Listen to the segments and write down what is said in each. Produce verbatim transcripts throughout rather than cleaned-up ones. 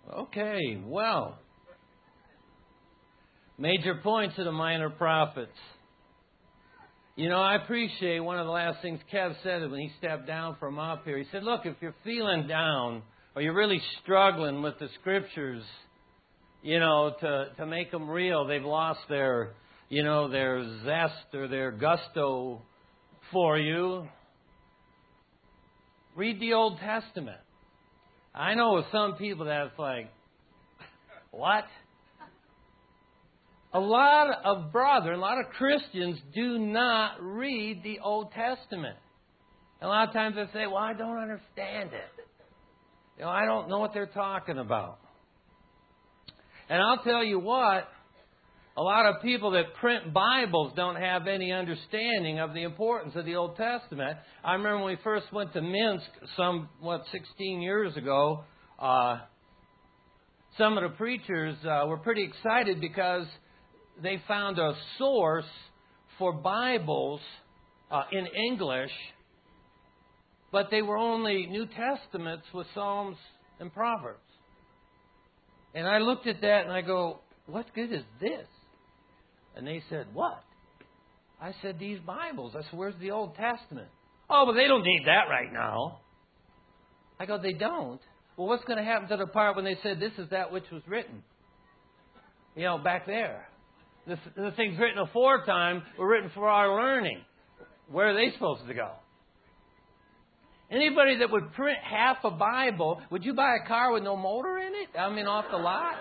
Okay, well. Major points of the minor prophets. You know, I appreciate one of the last things Kev said when he stepped down from up here. He said, look, if you're feeling down or you're really struggling with the Scriptures, you know, to, to make them real, they've lost their, you know, their zest or their gusto for you, read the Old Testament. I know with some people that's like, what? A lot of brethren, a lot of Christians do not read the Old Testament. And a lot of times they say, well, I don't understand it. You know, I don't know what they're talking about. And I'll tell you what, a lot of people that print Bibles don't have any understanding of the importance of the Old Testament. I remember when we first went to Minsk some, what, sixteen years ago, uh, some of the preachers uh, were pretty excited because they found a source for Bibles uh, in English, but they were only New Testaments with Psalms and Proverbs. And I looked at that and I go, what good is this? And they said, what? I said, these Bibles. I said, where's the Old Testament? Oh, but they don't need that right now. I go, they don't? Well, what's going to happen to the part when they said, this is that which was written? You know, back there. The, the things written aforetime were written for our learning. Where are they supposed to go? Anybody that would print half a Bible, would you buy a car with no motor in it? I mean, off the lot?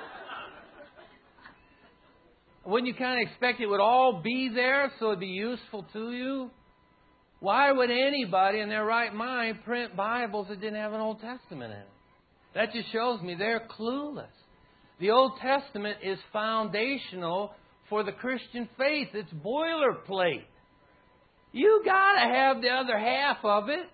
Wouldn't you kind of expect it would all be there so it would be useful to you? Why would anybody in their right mind print Bibles that didn't have an Old Testament in it? That just shows me they're clueless. The Old Testament is foundational for the Christian faith. It's boilerplate. You got to have the other half of it.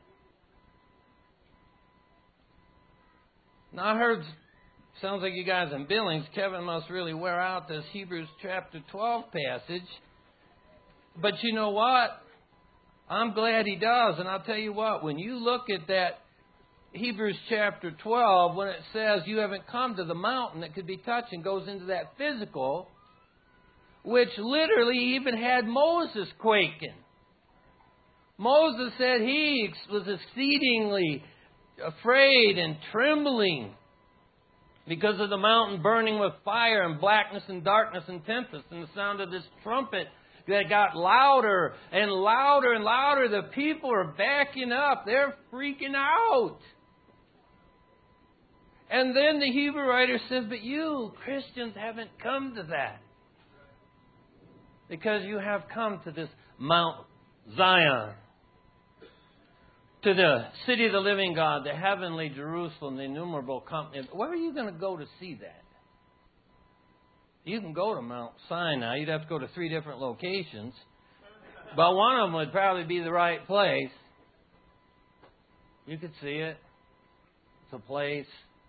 Now I heard, sounds like you guys in Billings, Kevin must really wear out this Hebrews chapter twelve passage. But you know what? I'm glad he does. And I'll tell you what, when you look at that Hebrews chapter twelve, when it says you haven't come to the mountain that could be touched and goes into that physical, which literally even had Moses quaking. Moses said he was exceedingly afraid and trembling because of the mountain burning with fire and blackness and darkness and tempest and the sound of this trumpet that got louder and louder and louder. The people are backing up. They're freaking out. And then the Hebrew writer says, but you, Christians, haven't come to that. Because you have come to this Mount Zion, to the city of the living God, the heavenly Jerusalem, the innumerable company. Where are you going to go to see that? You can go to Mount Sinai. You'd have to go to three different locations. But one of them would probably be the right place. You could see it. It's a place.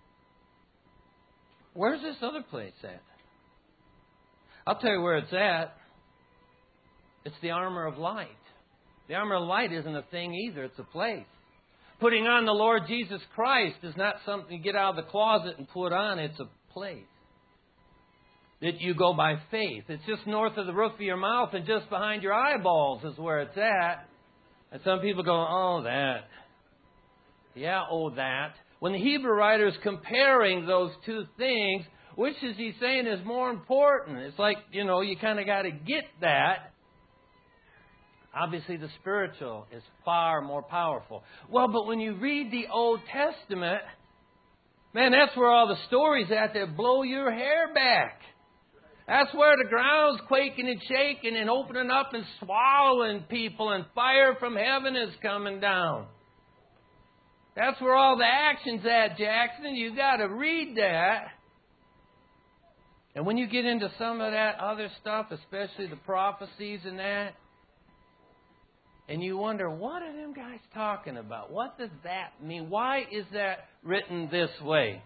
Where's this other place at? I'll tell you where it's at. It's the armor of light. The armor of light isn't a thing either. It's a place. Putting on the Lord Jesus Christ is not something you get out of the closet and put on. It's a place that you go by faith. It's just north of the roof of your mouth and just behind your eyeballs is where it's at. And some people go, oh, that. Yeah, oh, that. When the Hebrew writer is comparing those two things, which is he saying is more important? It's like, you know, you kind of got to get that. Obviously, the spiritual is far more powerful. Well, but when you read the Old Testament, man, that's where all the stories at that blow your hair back. That's where the ground's quaking and shaking and opening up and swallowing people and fire from heaven is coming down. That's where all the action's at, Jackson. You got to read that. And when you get into some of that other stuff, especially the prophecies and that, and you wonder, what are them guys talking about? What does that mean? Why is that written this way?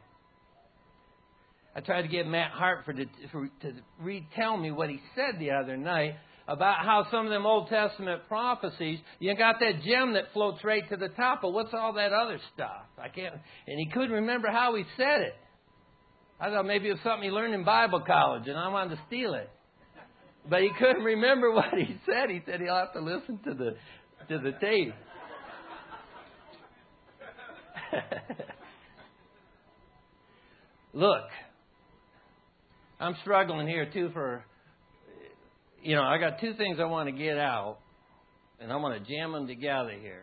I tried to get Matt Hartford to, to retell me what he said the other night about how some of them Old Testament prophecies, you got that gem that floats right to the top, but what's all that other stuff? I can't, and he couldn't remember how he said it. I thought maybe it was something he learned in Bible college, and I wanted to steal it. But he couldn't remember what he said. He said he'll have to listen to the to the tape. Look, I'm struggling here too for, you know, I got two things I want to get out, and I want to jam them together here.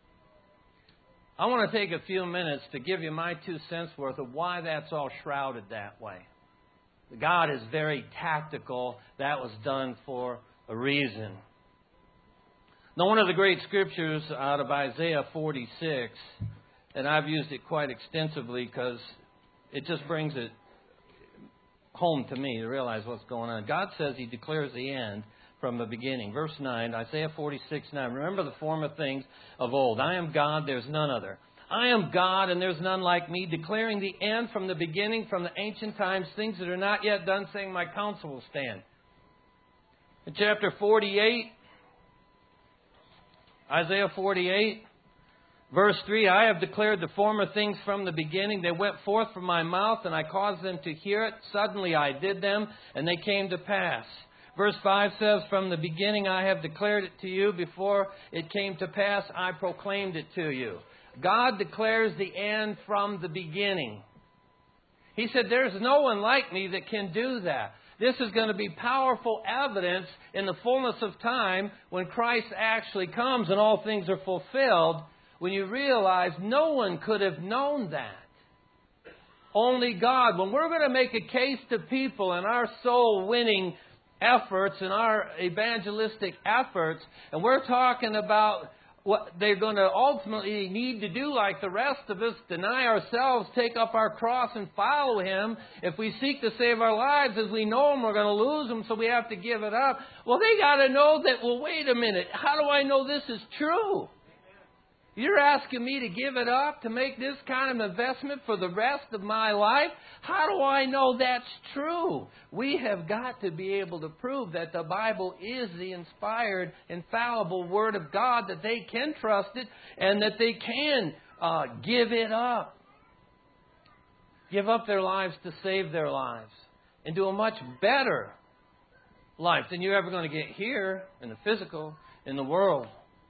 I want to take a few minutes to give you my two cents worth of why that's all shrouded that way. God is very tactical. That was done for a reason. Now, one of the great scriptures out of Isaiah forty-six, and I've used it quite extensively because it just brings it home to me to realize what's going on. God says He declares the end from the beginning. Verse nine, Isaiah forty-six nine. Remember the former things of old. I am God, there's none other. I am God, and there's none like me, declaring the end from the beginning, from the ancient times, things that are not yet done, saying, my counsel will stand. In chapter forty-eight, Isaiah forty-eight, verse three, I have declared the former things from the beginning. They went forth from my mouth, and I caused them to hear it. Suddenly I did them, and they came to pass. Verse five says, from the beginning I have declared it to you. Before it came to pass, I proclaimed it to you. God declares the end from the beginning. He said, there's no one like me that can do that. This is going to be powerful evidence in the fullness of time when Christ actually comes and all things are fulfilled, when you realize no one could have known that. Only God. When we're going to make a case to people in our soul-winning efforts and our evangelistic efforts, and we're talking about what they're going to ultimately need to do like the rest of us, deny ourselves, take up our cross and follow Him. If we seek to save our lives as we know them, we're going to lose them, so we have to give it up. Well, they got to know that, well, wait a minute, how do I know this is true? You're asking me to give it up, to make this kind of investment for the rest of my life? How do I know that's true? We have got to be able to prove that the Bible is the inspired, infallible Word of God, that they can trust it and that they can uh, give it up. Give up their lives to save their lives and do a much better life than you're ever going to get here in the physical, in the world.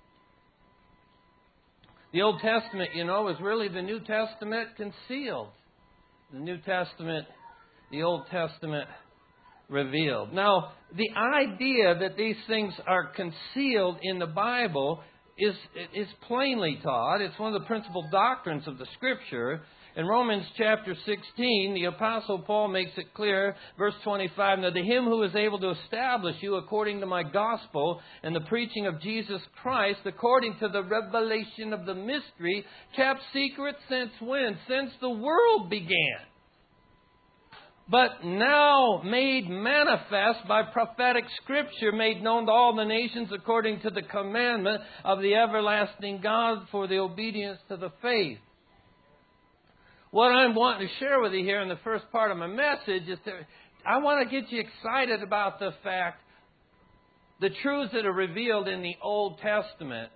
The Old Testament, you know, is really the New Testament concealed. The New Testament, the Old Testament revealed. Now, the idea that these things are concealed in the Bible is, is plainly taught. It's one of the principal doctrines of the Scripture. In Romans chapter sixteen, the Apostle Paul makes it clear, verse twenty-five, now to Him who is able to establish you according to my gospel and the preaching of Jesus Christ, according to the revelation of the mystery, kept secret since when? Since the world began. But now made manifest by prophetic scripture, made known to all the nations according to the commandment of the everlasting God for the obedience to the faith. What I'm wanting to share with you here in the first part of my message is that I want to get you excited about the fact the truths that are revealed in the Old Testament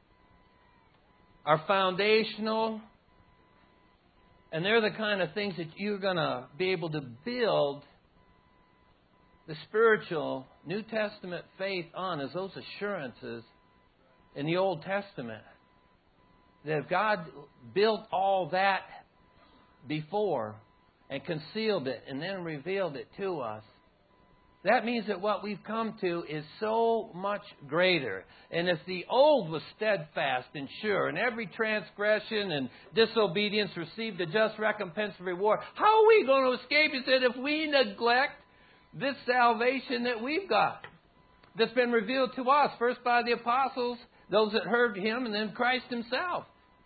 are foundational, and they're the kind of things that you're going to be able to build the spiritual New Testament faith on, as those assurances in the Old Testament. That if God built all that before and concealed it and then revealed it to us, that means that what we've come to is so much greater. And if the old was steadfast and sure, and every transgression and disobedience received a just recompense and reward, how are we going to escape? He said, if we neglect this salvation that we've got, that's been revealed to us, first by the apostles, those that heard Him, and then Christ Himself.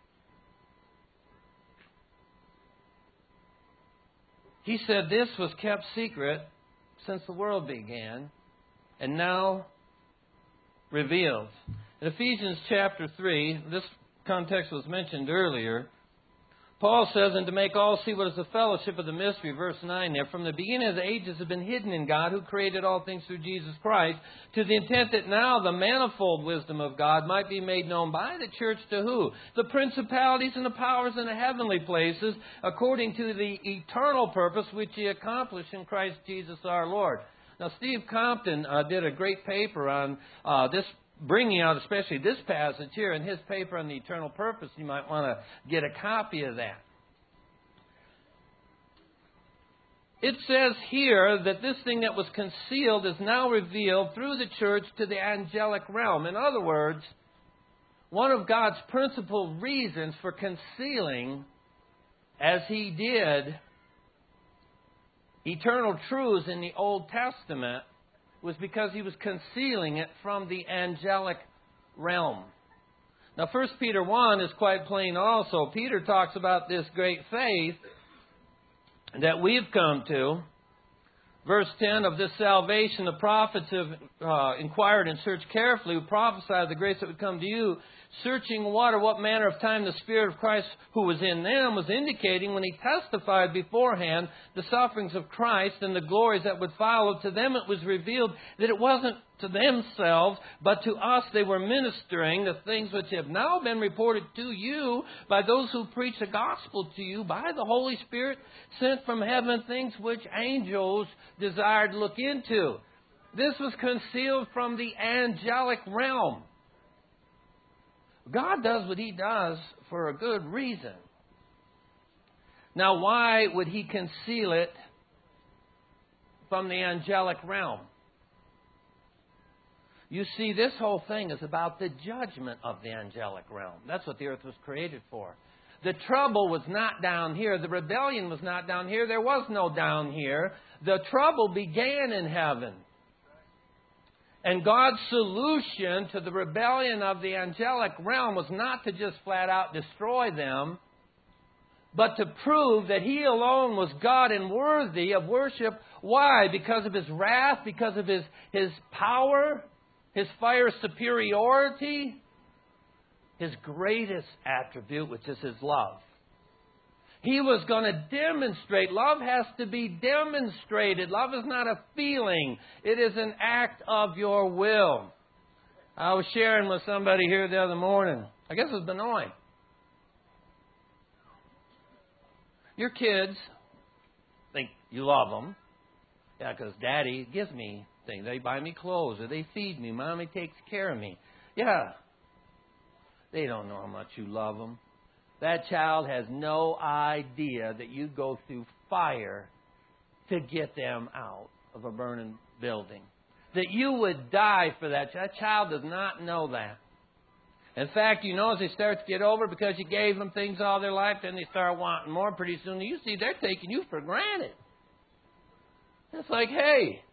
He said this was kept secret since the world began, and now revealed. In Ephesians chapter three, this context was mentioned earlier, Paul says, and to make all see what is the fellowship of the mystery, verse nine there, from the beginning of the ages have been hidden in God, who created all things through Jesus Christ, to the intent that now the manifold wisdom of God might be made known by the church to who? The principalities and the powers in the heavenly places, according to the eternal purpose which He accomplished in Christ Jesus our Lord. Now, Steve Compton uh, did a great paper on uh, this, bringing out especially this passage here in his paper on the eternal purpose. You might want to get a copy of that. It says here that this thing that was concealed is now revealed through the church to the angelic realm. In other words, one of God's principal reasons for concealing, as He did, eternal truths in the Old Testament was because He was concealing it from the angelic realm. Now, First Peter one is quite plain also. Peter talks about this great faith that we've come to. Verse ten, of this salvation the prophets have uh, inquired and searched carefully, who prophesied the grace that would come to you, searching what or what manner of time the Spirit of Christ who was in them was indicating when He testified beforehand the sufferings of Christ and the glories that would follow. To them it was revealed that it wasn't to themselves, but to us they were ministering the things which have now been reported to you by those who preach the gospel to you by the Holy Spirit sent from heaven, things which angels desired to look into. This was concealed from the angelic realm. God does what He does for a good reason. Now, why would He conceal it from the angelic realm? You see, this whole thing is about the judgment of the angelic realm. That's what the earth was created for. The trouble was not down here. The rebellion was not down here. There was no down here. The trouble began in heaven. And God's solution to the rebellion of the angelic realm was not to just flat out destroy them, but to prove that He alone was God and worthy of worship. Why? Because of His wrath, because of His, his power, His fire superiority, His greatest attribute, which is His love. He was going to demonstrate. Love has to be demonstrated. Love is not a feeling. It is an act of your will. I was sharing with somebody here the other morning. I guess it was Benoit. Your kids think you love them. Yeah, because Daddy gives me things. They buy me clothes or they feed me. Mommy takes care of me. Yeah. They don't know how much you love them. That child has no idea that you go through fire to get them out of a burning building. That you would die for that child. That child does not know that. In fact, you know, as they start to get over, because you gave them things all their life, then they start wanting more. Pretty soon you see they're taking you for granted. It's like, hey,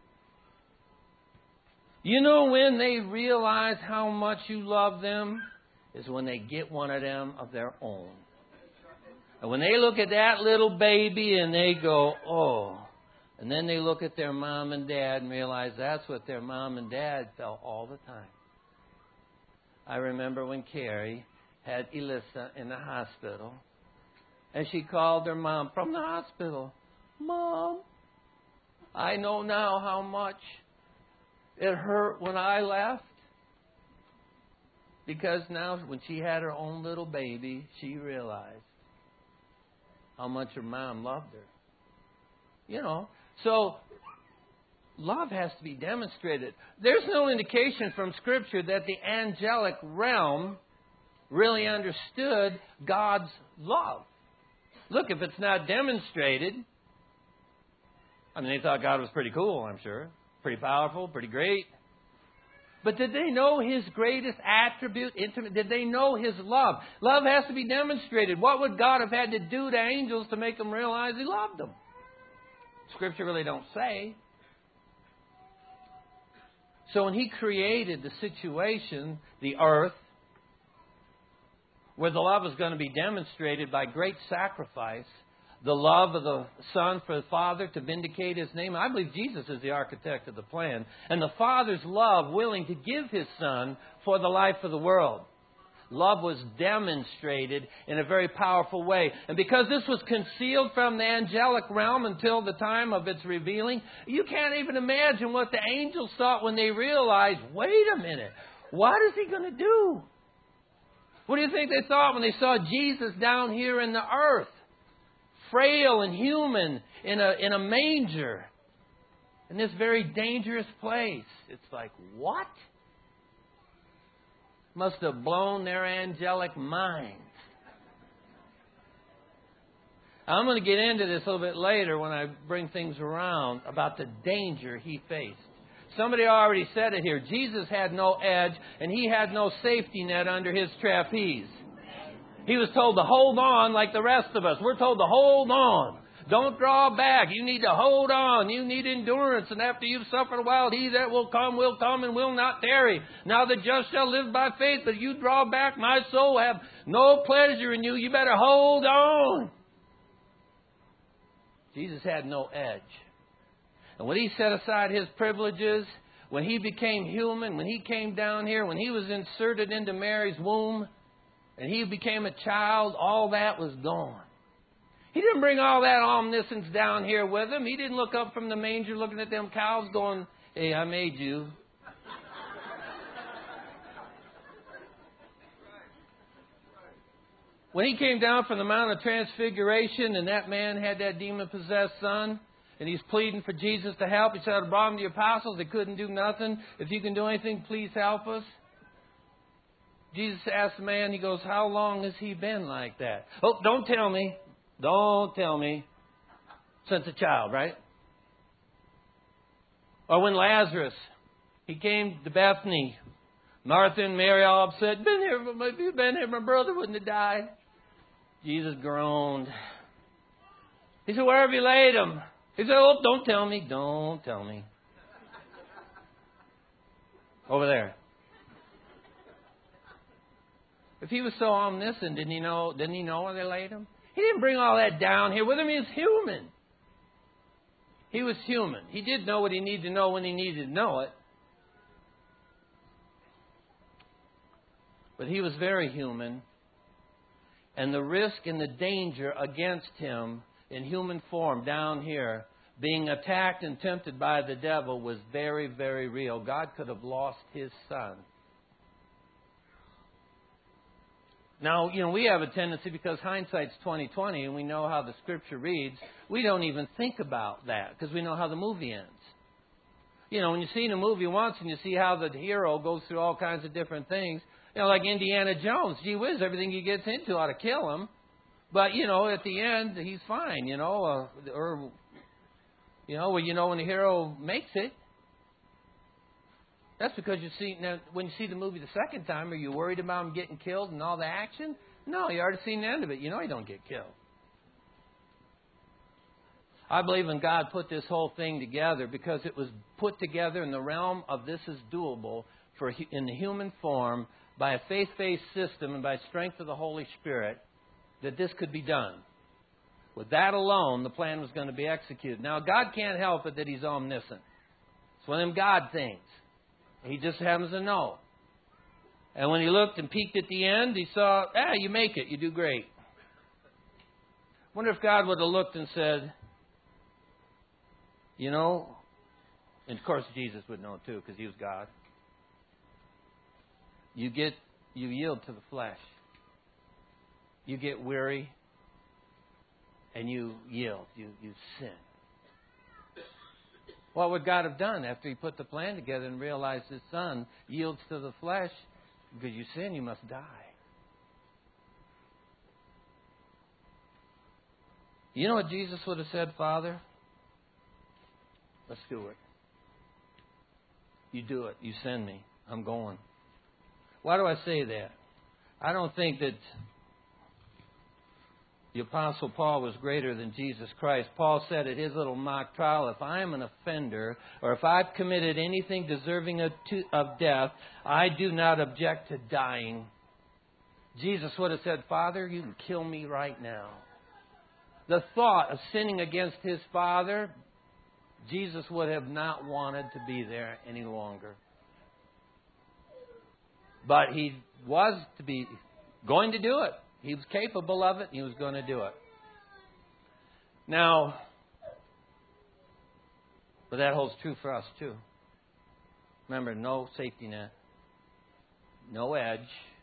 you know when they realize how much you love them? Is when they get one of them of their own. And when they look at that little baby and they go, oh. And then they look at their mom and dad and realize that's what their mom and dad felt all the time. I remember when Carrie had Elissa in the hospital. And she called her mom from the hospital. Mom, I know now how much it hurt when I left. Because now, when she had her own little baby, she realized how much her mom loved her. You know, so love has to be demonstrated. There's no indication from Scripture that the angelic realm really understood God's love. Look, if it's not demonstrated, I mean, they thought God was pretty cool, I'm sure. Pretty powerful, pretty great. But did they know His greatest attribute? Intimate? Did they know His love? Love has to be demonstrated. What would God have had to do to angels to make them realize He loved them? Scripture really don't say. So when He created the situation, the earth, where the love was going to be demonstrated by great sacrifice, the love of the Son for the Father to vindicate His name. I believe Jesus is the architect of the plan. And the Father's love willing to give His Son for the life of the world. Love was demonstrated in a very powerful way. And because this was concealed from the angelic realm until the time of its revealing, you can't even imagine what the angels thought when they realized, wait a minute, what is he going to do? What do you think they thought when they saw Jesus down here in the earth? Frail and human in a, in a manger. In this very dangerous place. It's like, what? Must have blown their angelic minds. I'm going to get into this a little bit later when I bring things around about the danger he faced. Somebody already said it here. Jesus had no edge and he had no safety net under his trapeze. He was told to hold on like the rest of us. We're told to hold on. Don't draw back. You need to hold on. You need endurance. And after you've suffered a while, he that will come will come and will not tarry. Now the just shall live by faith. But you draw back, my soul have no pleasure in you. You better hold on. Jesus had no edge. And when he set aside his privileges, when he became human, when he came down here, when he was inserted into Mary's womb, and he became a child, all that was gone. He didn't bring all that omniscience down here with him. He didn't look up from the manger looking at them cows going, hey, I made you. When he came down from the Mount of Transfiguration and that man had that demon-possessed son, and he's pleading for Jesus to help. He said, I brought him to the apostles. They couldn't do nothing. If you can do anything, please help us. Jesus asked the man, he goes, how long has he been like that? Oh, don't tell me. Don't tell me. Since a child, right? Or when Lazarus, he came to Bethany. Martha and Mary all upset. Been here, if you'd been here, my brother wouldn't have died. Jesus groaned. He said, where have you laid him? He said, oh, don't tell me. Don't tell me. Over there. If he was so omniscient, didn't he know, didn't he know where they laid him? He didn't bring all that down here with him. He was human. He was human. He did know what he needed to know when he needed to know it. But he was very human. And the risk and the danger against him in human form down here, being attacked and tempted by the devil, was very, very real. God could have lost his son. Now, you know, we have a tendency, because hindsight's twenty twenty, and we know how the Scripture reads, we don't even think about that, because we know how the movie ends. You know, when you've seen a movie once and you see how the hero goes through all kinds of different things, you know, like Indiana Jones, gee whiz, everything he gets into ought to kill him. But, you know, at the end, he's fine, you know, uh, or, you know, well, you know, when the hero makes it. That's because you see, now, when you see the movie the second time, are you worried about him getting killed and all the action? No, you already seen the end of it. You know he don't get killed. I believe when God put this whole thing together, because it was put together in the realm of this is doable for in the human form by a faith-based system and by strength of the Holy Spirit, that this could be done. With that alone, the plan was going to be executed. Now, God can't help it that he's omniscient. It's one of them God things. He just happens to know. And when he looked and peeked at the end, he saw, ah, you make it. You do great. Wonder if God would have looked and said, you know, and of course Jesus would know too, because he was God. You get, you yield to the flesh. You get weary, and you yield. You, you sin. What would God have done after he put the plan together and realized his son yields to the flesh? Because you sin, you must die. You know what Jesus would have said, Father? Let's do it. You do it. You send me. I'm going. Why do I say that? I don't think that the Apostle Paul was greater than Jesus Christ. Paul said at his little mock trial, if I am an offender, or if I've committed anything deserving of, to, of death, I do not object to dying. Jesus would have said, Father, you can kill me right now. The thought of sinning against his Father, Jesus would have not wanted to be there any longer. But he was to be going to do it. He was capable of it. He was going to do it. Now, but that holds true for us too. Remember, no safety net, no edge.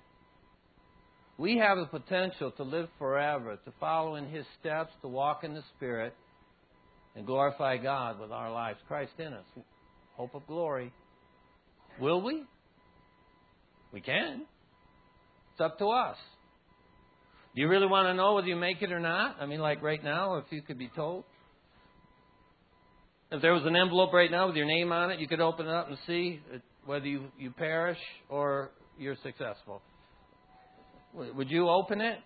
We have the potential to live forever, to follow in His steps, to walk in the Spirit, and glorify God with our lives. Christ in us, hope of glory. Will we? We can. It's up to us. Do you really want to know whether you make it or not? I mean, like right now, if you could be told. If there was an envelope right now with your name on it, you could open it up and see whether you, you perish or you're successful. Would you open it?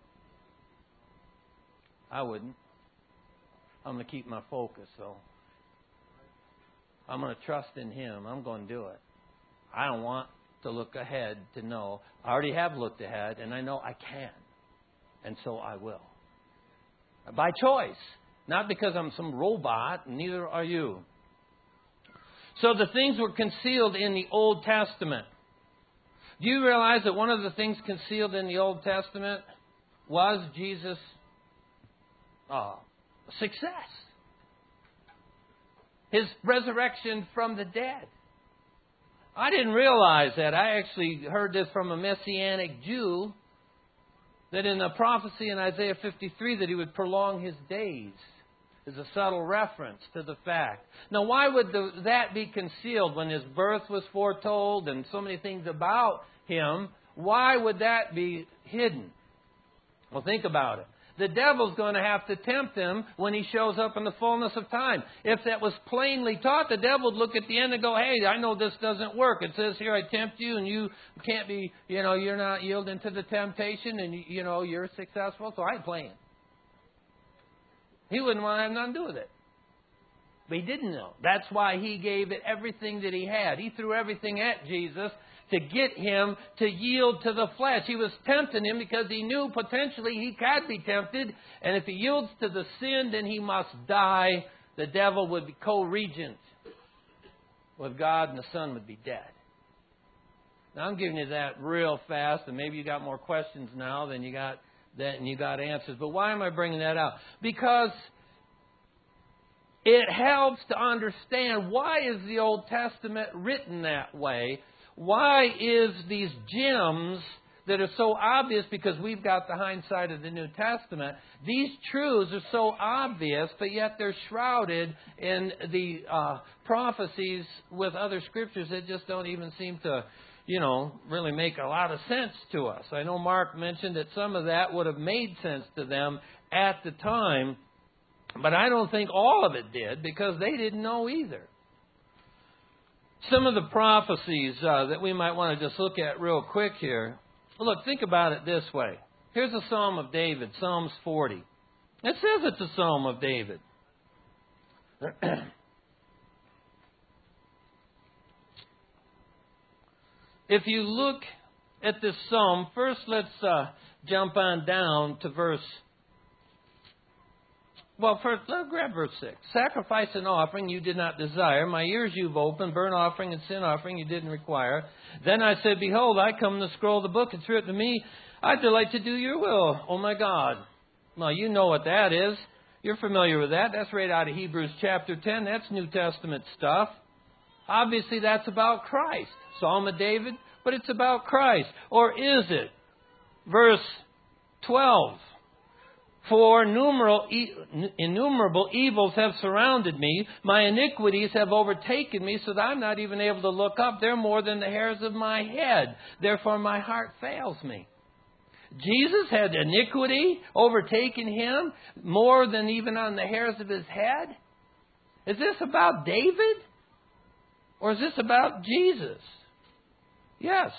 I wouldn't. I'm going to keep my focus, though. I'm going to trust in Him. I'm going to do it. I don't want to look ahead to know. I already have looked ahead, and I know I can. And so I will. By choice. Not because I'm some robot, and neither are you. So the things were concealed in the Old Testament. Do you realize that one of the things concealed in the Old Testament was Jesus' uh, success? His resurrection from the dead. I didn't realize that. I actually heard this from a Messianic Jew, that in the prophecy in Isaiah fifty-three that He would prolong His days. Is a subtle reference to the fact. Now, why would the, that be concealed when His birth was foretold and so many things about Him? Why would that be hidden? Well, think about it. The devil's going to have to tempt Him when He shows up in the fullness of time. If that was plainly taught, the devil would look at the end and go, hey, I know this doesn't work. It says here, I tempt you and you can't be, you know, you're not yielding to the temptation and, you know, you're successful, so I ain't playing. He wouldn't want to have nothing to do with it. But He didn't know. That's why He gave it everything that He had. He threw everything at Jesus to get Him to yield to the flesh. He was tempting Him because He knew potentially He could be tempted. And if He yields to the sin, then He must die. The devil would be co-regent with God, and the Son would be dead. Now, I'm giving you that real fast, and maybe you got more questions now than you got that and you got answers. But why am I bringing that out? Because it helps to understand why is the Old Testament written that way. Why is these gems that are so obvious, because we've got the hindsight of the New Testament, these truths are so obvious, but yet they're shrouded in the uh, prophecies with other scriptures that just don't even seem to, you know, really make a lot of sense to us. I know Mark mentioned that some of that would have made sense to them at the time, but I don't think all of it did, because they didn't know either. Some of the prophecies uh, that we might want to just look at real quick here. Well, look, think about it this way. Here's a Psalm of David, Psalms forty. It says it's a Psalm of David. If you look at this psalm, first let's uh, jump on down to verse. Well, first, let's grab verse six. Sacrifice and offering you did not desire. My ears you've opened. Burnt offering and sin offering you didn't require. Then I said, behold, I come to scroll the book. It's written to me, I delight to do your will, oh my God. Well, you know what that is. You're familiar with that. That's right out of Hebrews chapter ten. That's New Testament stuff. Obviously, that's about Christ. Psalm of David, but it's about Christ. Or is it? Verse twelve. For innumerable, innumerable evils have surrounded me. My iniquities have overtaken me so that I'm not even able to look up. They're more than the hairs of my head. Therefore, my heart fails me. Jesus had iniquity overtaken Him more than even on the hairs of His head. Is this about David? Or is this about Jesus? Yes.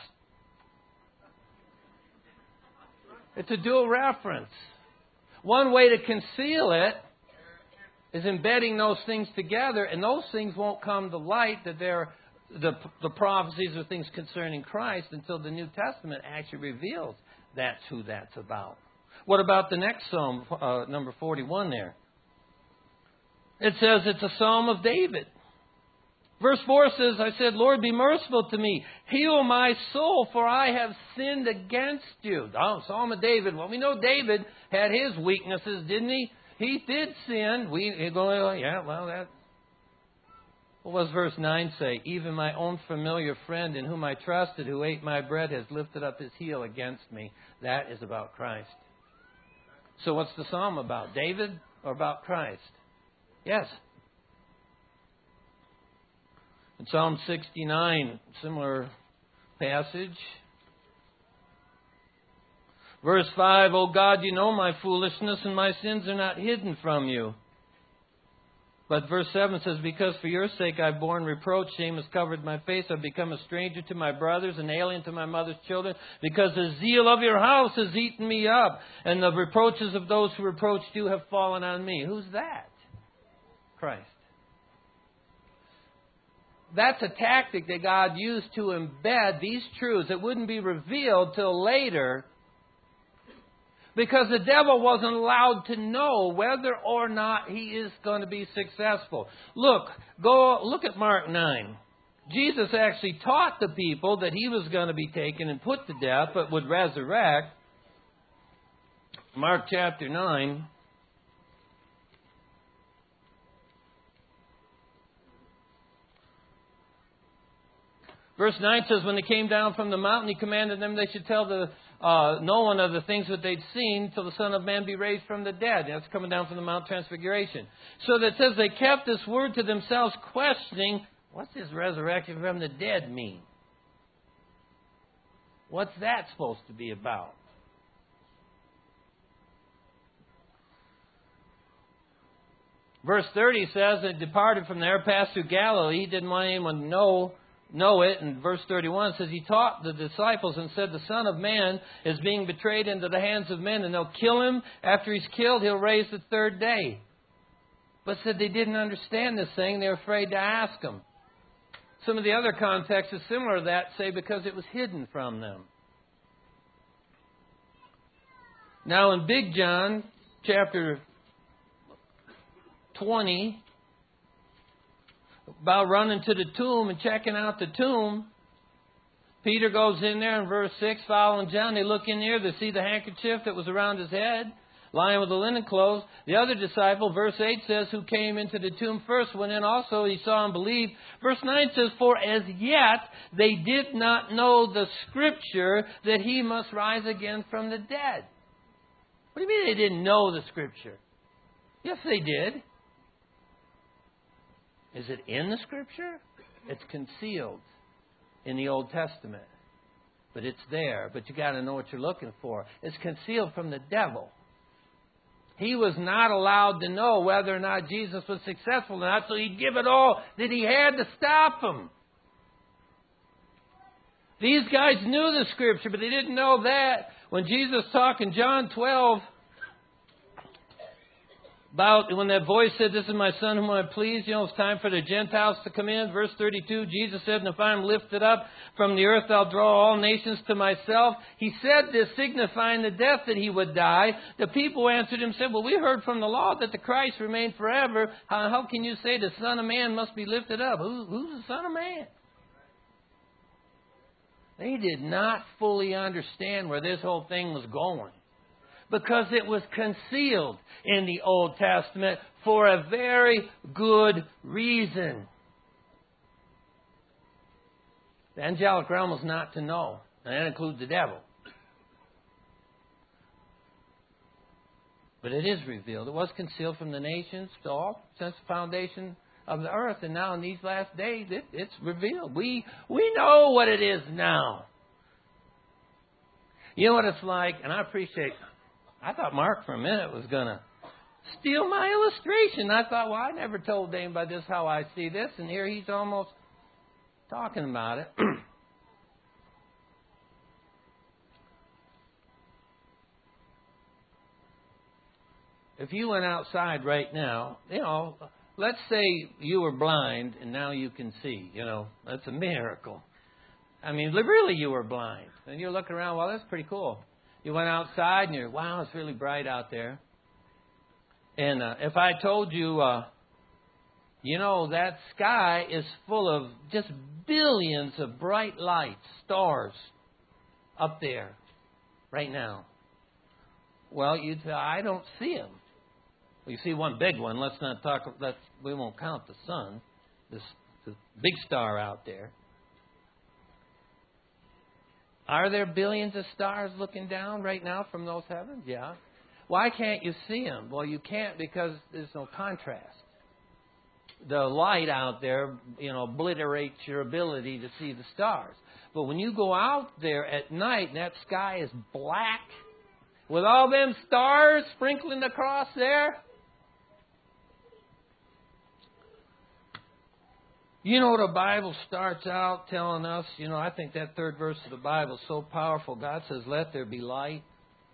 It's a dual reference. One way to conceal it is embedding those things together, and those things won't come to light that they're the, the prophecies or things concerning Christ until the New Testament actually reveals that's who that's about. What about the next psalm, uh, number forty-one there? It says it's a Psalm of David. Verse four says, I said, Lord, be merciful to me. Heal my soul, for I have sinned against you. Oh, Psalm of David. Well, we know David had his weaknesses, didn't he? He did sin. We go, yeah, well, that. What does verse nine say? Even my own familiar friend in whom I trusted, who ate my bread, has lifted up his heel against me. That is about Christ. So what's the psalm about? David or about Christ? Yes. In Psalm sixty-nine, similar passage. Verse five, O God, you know my foolishness, and my sins are not hidden from you. But verse seven says, because for your sake I've borne reproach, shame has covered my face, I've become a stranger to my brothers, an alien to my mother's children, because the zeal of your house has eaten me up, and the reproaches of those who reproached you have fallen on me. Who's that? Christ. That's a tactic that God used to embed these truths that wouldn't be revealed till later, because the devil wasn't allowed to know whether or not he is going to be successful. Look, go look at Mark nine. Jesus actually taught the people that he was going to be taken and put to death, but would resurrect. Mark chapter nine. Verse nine says, when they came down from the mountain, he commanded them they should tell the uh, no one of the things that they'd seen till the Son of Man be raised from the dead. That's coming down from the Mount Transfiguration. So that says they kept this word to themselves, questioning, what's this resurrection from the dead mean? What's that supposed to be about? Verse thirty says, they departed from there, passed through Galilee. He didn't want anyone to know know it. And verse thirty-one says, he taught the disciples and said, the Son of Man is being betrayed into the hands of men, and they'll kill him. After he's killed, he'll raise the third day. But said they didn't understand this thing. They're afraid to ask him. Some of the other contexts is similar to that, say because it was hidden from them. Now in Big John, chapter twenty, about running to the tomb and checking out the tomb, Peter goes in there in verse six, following John. They look in there, they see the handkerchief that was around his head, lying with the linen clothes. The other disciple, verse eight says, who came into the tomb first, went in also, he saw and believed. Verse nine says, for as yet they did not know the scripture that he must rise again from the dead. What do you mean they didn't know the scripture? Yes, they did. Is it in the scripture? It's concealed in the Old Testament. But it's there. But you got to know what you're looking for. It's concealed from the devil. He was not allowed to know whether or not Jesus was successful or not, so he'd give it all that he had to stop him. These guys knew the scripture, but they didn't know that. When Jesus talked in John twelve, about when that voice said, this is my son whom I please, you know, it's time for the Gentiles to come in. Verse thirty-two, Jesus said, and if I am lifted up from the earth, I'll draw all nations to myself. He said this, signifying the death that he would die. The people answered him, said, well, we heard from the law that the Christ remained forever. How, how can you say the Son of Man must be lifted up? Who, who's the Son of Man? They did not fully understand where this whole thing was going, because it was concealed in the Old Testament for a very good reason. The angelic realm was not to know, and that includes the devil. But it is revealed. It was concealed from the nations to all since the foundation of the earth, and now in these last days, it, it's revealed. We we know what it is now. You know what it's like, and I appreciate. I thought Mark for a minute was going to steal my illustration. I thought, well, I never told anybody this how I see this, and here he's almost talking about it. If you went outside right now, you know, let's say you were blind and now you can see. You know, that's a miracle. I mean, really you were blind. And you're looking around, well, that's pretty cool. You went outside and you're, wow, it's really bright out there. And uh, if I told you uh, You know, that sky is full of just billions of bright lights, stars up there right now. Well, you'd say, I don't see them. Well, you see one big one. Let's not talk, let's, we won't count the sun, this, this big star out there. Are there billions of stars looking down right now from those heavens? Yeah. Why can't you see them? Well, you can't because there's no contrast. The light out there, you know, obliterates your ability to see the stars. But when you go out there at night and that sky is black with all them stars sprinkling across there, you know, the Bible starts out telling us, you know, I think that third verse of the Bible is so powerful. God says, let there be light.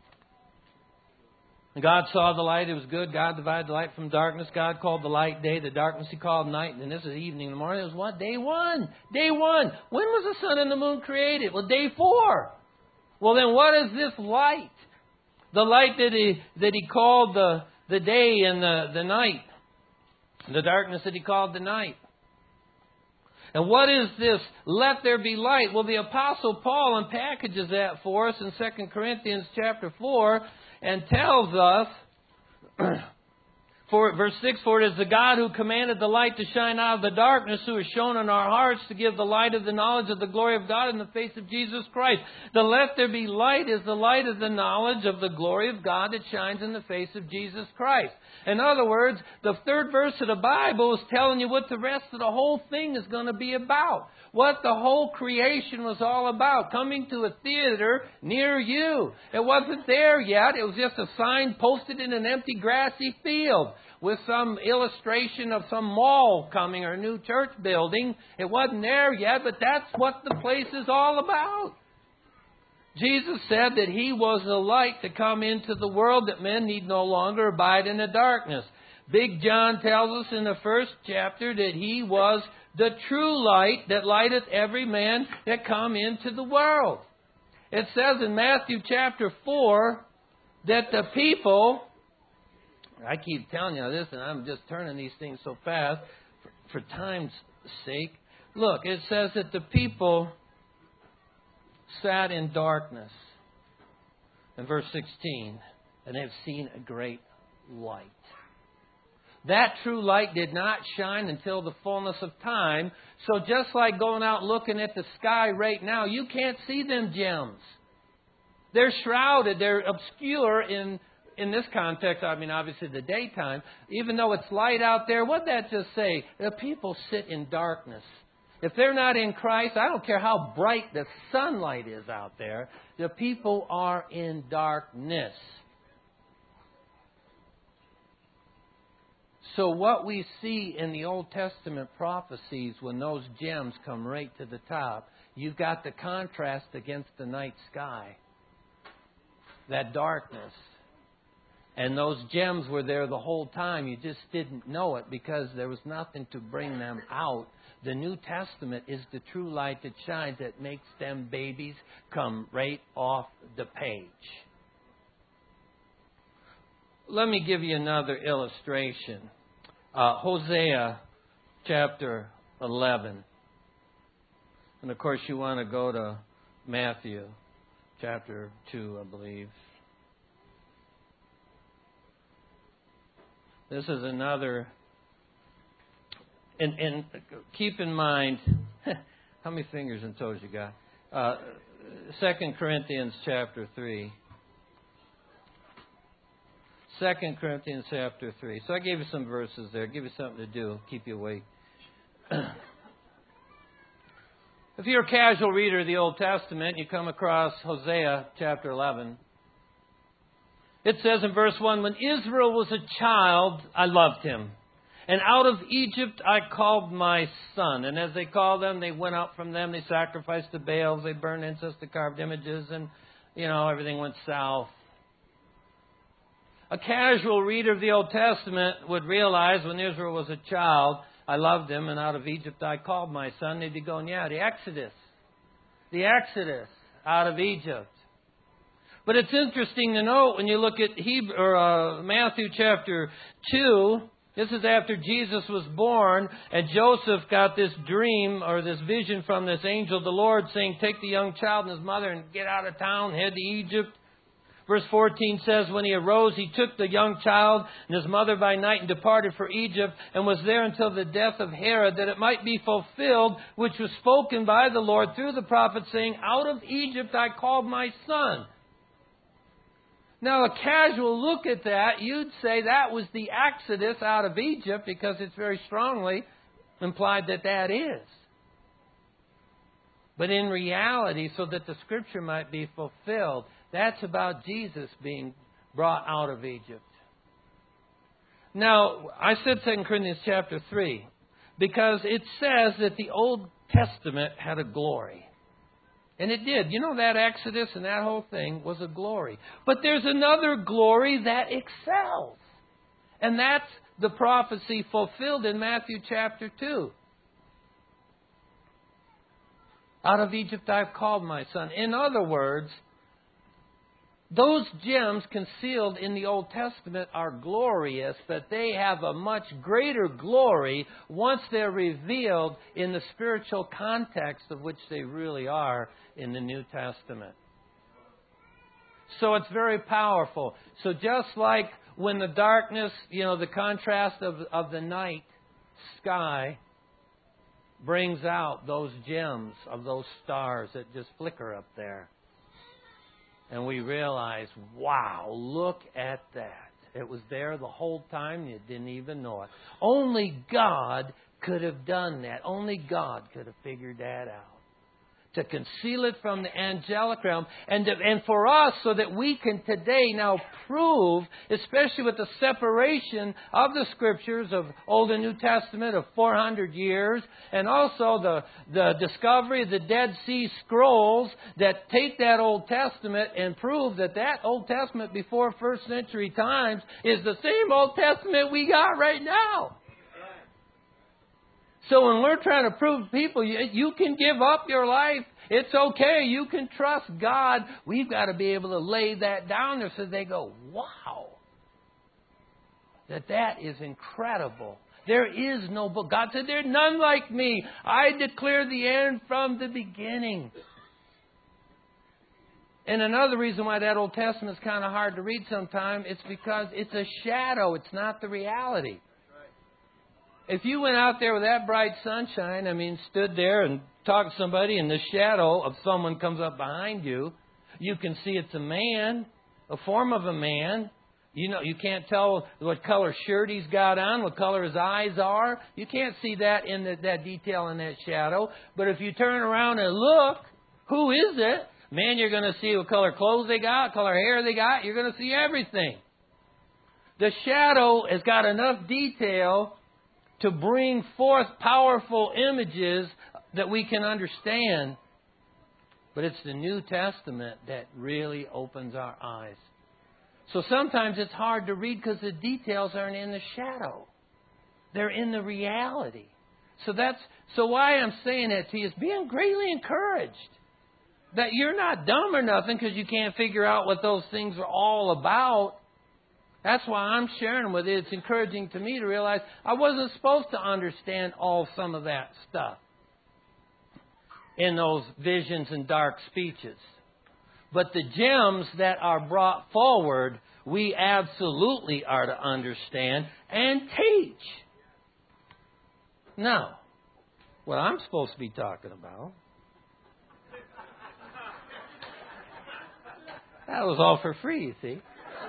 And God saw the light, it was good. God divided the light from darkness. God called the light day, the darkness He called night. And this is evening and the morning. It was what? Day one. Day one. When was the sun and the moon created? Well, day four. Well, then what is this light? The light that He that He called the, the day and the, the night. The darkness that He called the night. And what is this? Let there be light. Well, the Apostle Paul unpackages that for us in Second Corinthians chapter four and tells us, for verse six, for it is the God who commanded the light to shine out of the darkness, who has shown in our hearts to give the light of the knowledge of the glory of God in the face of Jesus Christ. The let there be light is the light of the knowledge of the glory of God that shines in the face of Jesus Christ. In other words, the third verse of the Bible is telling you what the rest of the whole thing is going to be about. What the whole creation was all about. Coming to a theater near you. It wasn't there yet. It was just a sign posted in an empty grassy field with some illustration of some mall coming or a new church building. It wasn't there yet, but that's what the place is all about. Jesus said that He was the light to come into the world, that men need no longer abide in the darkness. Big John tells us in the first chapter that He was the true light that lighteth every man that come into the world. It says in Matthew chapter four that the people, I keep telling you this and I'm just turning these things so fast for, for time's sake. Look, it says that the people sat in darkness. In verse sixteen, and they've seen a great light. That true light did not shine until the fullness of time. So just like going out looking at the sky right now, you can't see them gems. They're shrouded. They're obscure in, in this context. I mean, obviously the daytime. Even though it's light out there, what did that just say? The people sit in darkness. If they're not in Christ, I don't care how bright the sunlight is out there, the people are in darkness. So what we see in the Old Testament prophecies, when those gems come right to the top, you've got the contrast against the night sky. That darkness. And those gems were there the whole time. You just didn't know it because there was nothing to bring them out. The New Testament is the true light that shines, that makes them babies come right off the page. Let me give you another illustration. Uh, Hosea chapter eleven. And of course you want to go to Matthew chapter two, I believe. This is another, and, and keep in mind, how many fingers and toes you got? Uh, Second Corinthians chapter three. Second Corinthians chapter three. So I gave you some verses there. Give you something to do. Keep you awake. If you're a casual reader of the Old Testament, you come across Hosea chapter eleven. It says in verse one, when Israel was a child, I loved him. And out of Egypt I called my son. And as they called them, they went out from them. They sacrificed to Baals. They burned incense to carved images. And, you know, everything went south. A casual reader of the Old Testament would realize when Israel was a child, I loved him, and out of Egypt I called my son. They'd be going, yeah, the Exodus. The Exodus out of Egypt. But it's interesting to note when you look at Hebrew, or, uh, Matthew chapter two This is after Jesus was born, and Joseph got this dream or this vision from this angel of the Lord saying, take the young child and his mother and get out of town, head to Egypt. Verse fourteen says, when he arose, he took the young child and his mother by night and departed for Egypt, and was there until the death of Herod, that it might be fulfilled, which was spoken by the Lord through the prophet, saying, out of Egypt I called my son. Now, a casual look at that, you'd say that was the exodus out of Egypt, because it's very strongly implied that that is. But in reality, so that the Scripture might be fulfilled, that's about Jesus being brought out of Egypt. Now, I said Second Corinthians chapter three, because it says that the Old Testament had a glory. And it did. You know, that Exodus and that whole thing was a glory. But there's another glory that excels. And that's the prophecy fulfilled in Matthew chapter two. Out of Egypt I've called my son. In other words, those gems concealed in the Old Testament are glorious, but they have a much greater glory once they're revealed in the spiritual context of which they really are in the New Testament. So it's very powerful. So just like when the darkness, you know, the contrast of, of the night sky brings out those gems of those stars that just flicker up there. And we realize, wow, look at that. It was there the whole time. You didn't even know it. Only God could have done that. Only God could have figured that out. To conceal it from the angelic realm. And, to, and for us, so that we can today now prove, especially with the separation of the Scriptures of Old and New Testament of four hundred years, and also the, the discovery of the Dead Sea Scrolls that take that Old Testament and prove that that Old Testament before first century times is the same Old Testament we got right now. So when we're trying to prove to people, you, you can give up your life. It's okay. You can trust God. We've got to be able to lay that down there so they go, wow. That that is incredible. There is no book. God said, there's none like me. I declare the end from the beginning. And another reason why that Old Testament is kind of hard to read sometimes, it's because it's a shadow. It's not the reality. If you went out there with that bright sunshine, I mean, stood there and talked to somebody and the shadow of someone comes up behind you, you can see it's a man, a form of a man. You know, you can't tell what color shirt he's got on, what color his eyes are. You can't see that in the, that detail in that shadow. But if you turn around and look, who is it? Man, you're going to see what color clothes they got, color hair they got. You're going to see everything. The shadow has got enough detail to bring forth powerful images that we can understand. But it's the New Testament that really opens our eyes. So sometimes it's hard to read because the details aren't in the shadow. They're in the reality. So that's so why I'm saying that to you is being greatly encouraged. That you're not dumb or nothing because you can't figure out what those things are all about. That's why I'm sharing with you. It's encouraging to me to realize I wasn't supposed to understand all some of that stuff in those visions and dark speeches. But the gems that are brought forward, we absolutely are to understand and teach. Now, what I'm supposed to be talking about, that was all for free, you see.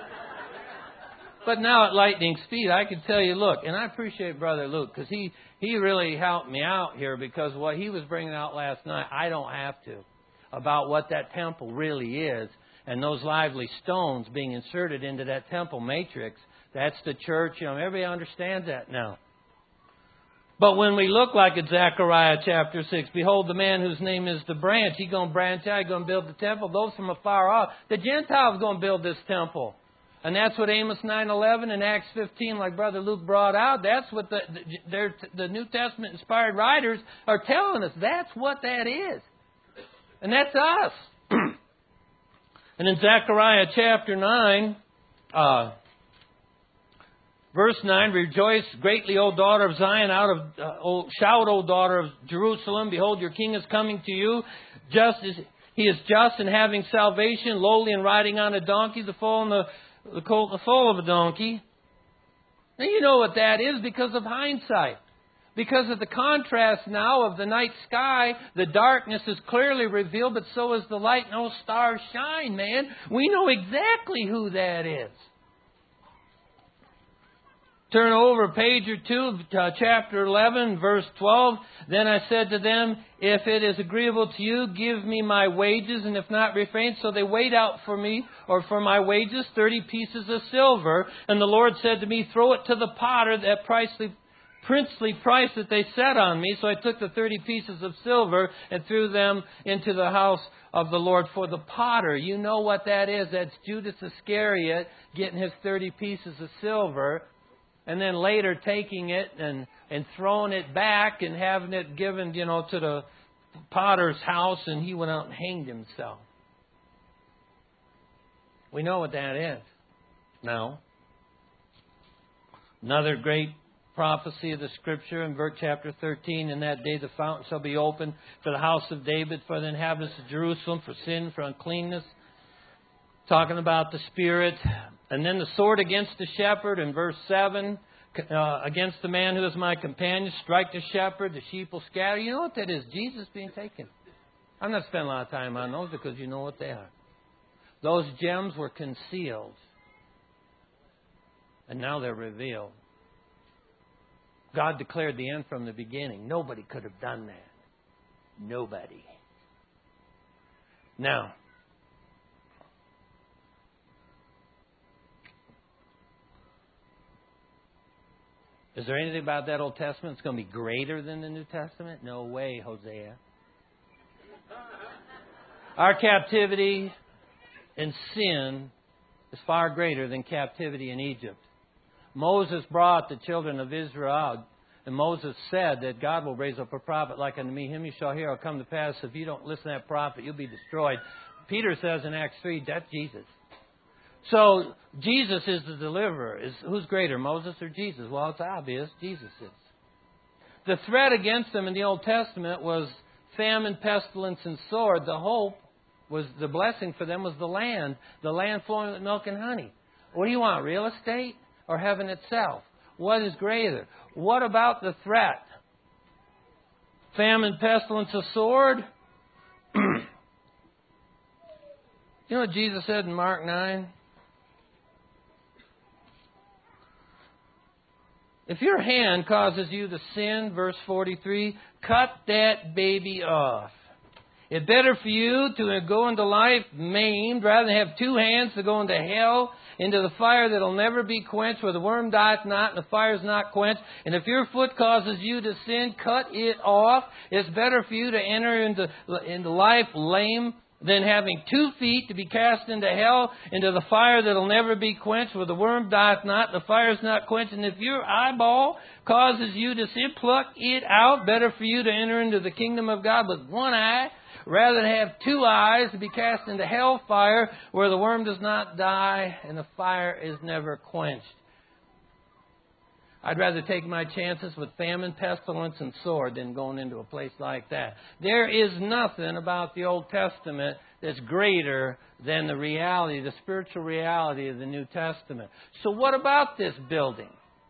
But now at lightning speed, I can tell you, look, and I appreciate Brother Luke because he, he really helped me out here because what he was bringing out last night, I don't have to, about what that temple really is and those lively stones being inserted into that temple matrix. That's the church. You know, everybody understands that now. But when we look like in Zechariah chapter six, behold the man whose name is the branch. He's going to branch out. He's going to build the temple. Those from afar off. The Gentiles are going to build this temple. And that's what Amos nine eleven and Acts fifteen, like Brother Luke brought out, that's what the, the, the New Testament inspired writers are telling us. That's what that is. And that's us. And in Zechariah chapter nine, uh, Verse nine, rejoice greatly, O daughter of Zion, out of uh, o, shout, O daughter of Jerusalem, behold, your king is coming to you. Just as he is just and having salvation, lowly and riding on a donkey, the foal and the, the colt, the foal of a donkey. And you know what that is because of hindsight. Because of the contrast now of the night sky, the darkness is clearly revealed, but so is the light. No stars shine, man. We know exactly who that is. Turn over a page or two, uh, chapter eleven, verse twelve. Then I said to them, if it is agreeable to you, give me my wages, and if not, refrain. So they weighed out for me, or for my wages, thirty pieces of silver. And the Lord said to me, throw it to the potter, that pricely, princely price that they set on me. So I took the thirty pieces of silver and threw them into the house of the Lord for the potter. You know what that is. That's Judas Iscariot getting his thirty pieces of silver, and then later taking it and, and throwing it back and having it given, you know, to the potter's house, and he went out and hanged himself. We know what that is. Now, another great prophecy of the Scripture in verse chapter thirteen, in that day the fountain shall be opened for the house of David, for the inhabitants of Jerusalem, for sin, for uncleanness. Talking about the Spirit. And then the sword against the shepherd in verse seven. Uh, against the man who is my companion, strike the shepherd, the sheep will scatter. You know what that is? Jesus being taken. I'm not spending a lot of time on those because you know what they are. Those gems were concealed. And now they're revealed. God declared the end from the beginning. Nobody could have done that. Nobody. Now, is there anything about that Old Testament that's going to be greater than the New Testament? No way, Hosea. Our captivity in sin is far greater than captivity in Egypt. Moses brought the children of Israel out, and Moses said that God will raise up a prophet like unto me. Him you shall hear will come to pass. If you don't listen to that prophet, you'll be destroyed. Peter says in Acts three, that's Jesus. So Jesus is the deliverer. Is who's greater, Moses or Jesus? Well, it's obvious. Jesus is. The threat against them in the Old Testament was famine, pestilence, and sword. The hope was, the blessing for them was the land, the land flowing with milk and honey. What do you want, real estate or heaven itself? What is greater? What about the threat? Famine, pestilence, a sword? You know what Jesus said in Mark nine? If your hand causes you to sin, verse forty-three, cut that baby off. It's better for you to go into life maimed rather than have two hands to go into hell, into the fire that will never be quenched, where the worm dieth not and the fire is not quenched. And if your foot causes you to sin, cut it off. It's better for you to enter into, into life lame than having two feet to be cast into hell, into the fire that will never be quenched, where the worm dieth not, the fire is not quenched. And if your eyeball causes you to sin, pluck it out. Better for you to enter into the kingdom of God with one eye, rather than have two eyes to be cast into hell fire, where the worm does not die and the fire is never quenched. I'd rather take my chances with famine, pestilence, and sword than going into a place like that. There is nothing about the Old Testament that's greater than the reality, the spiritual reality of the New Testament. So what about this building?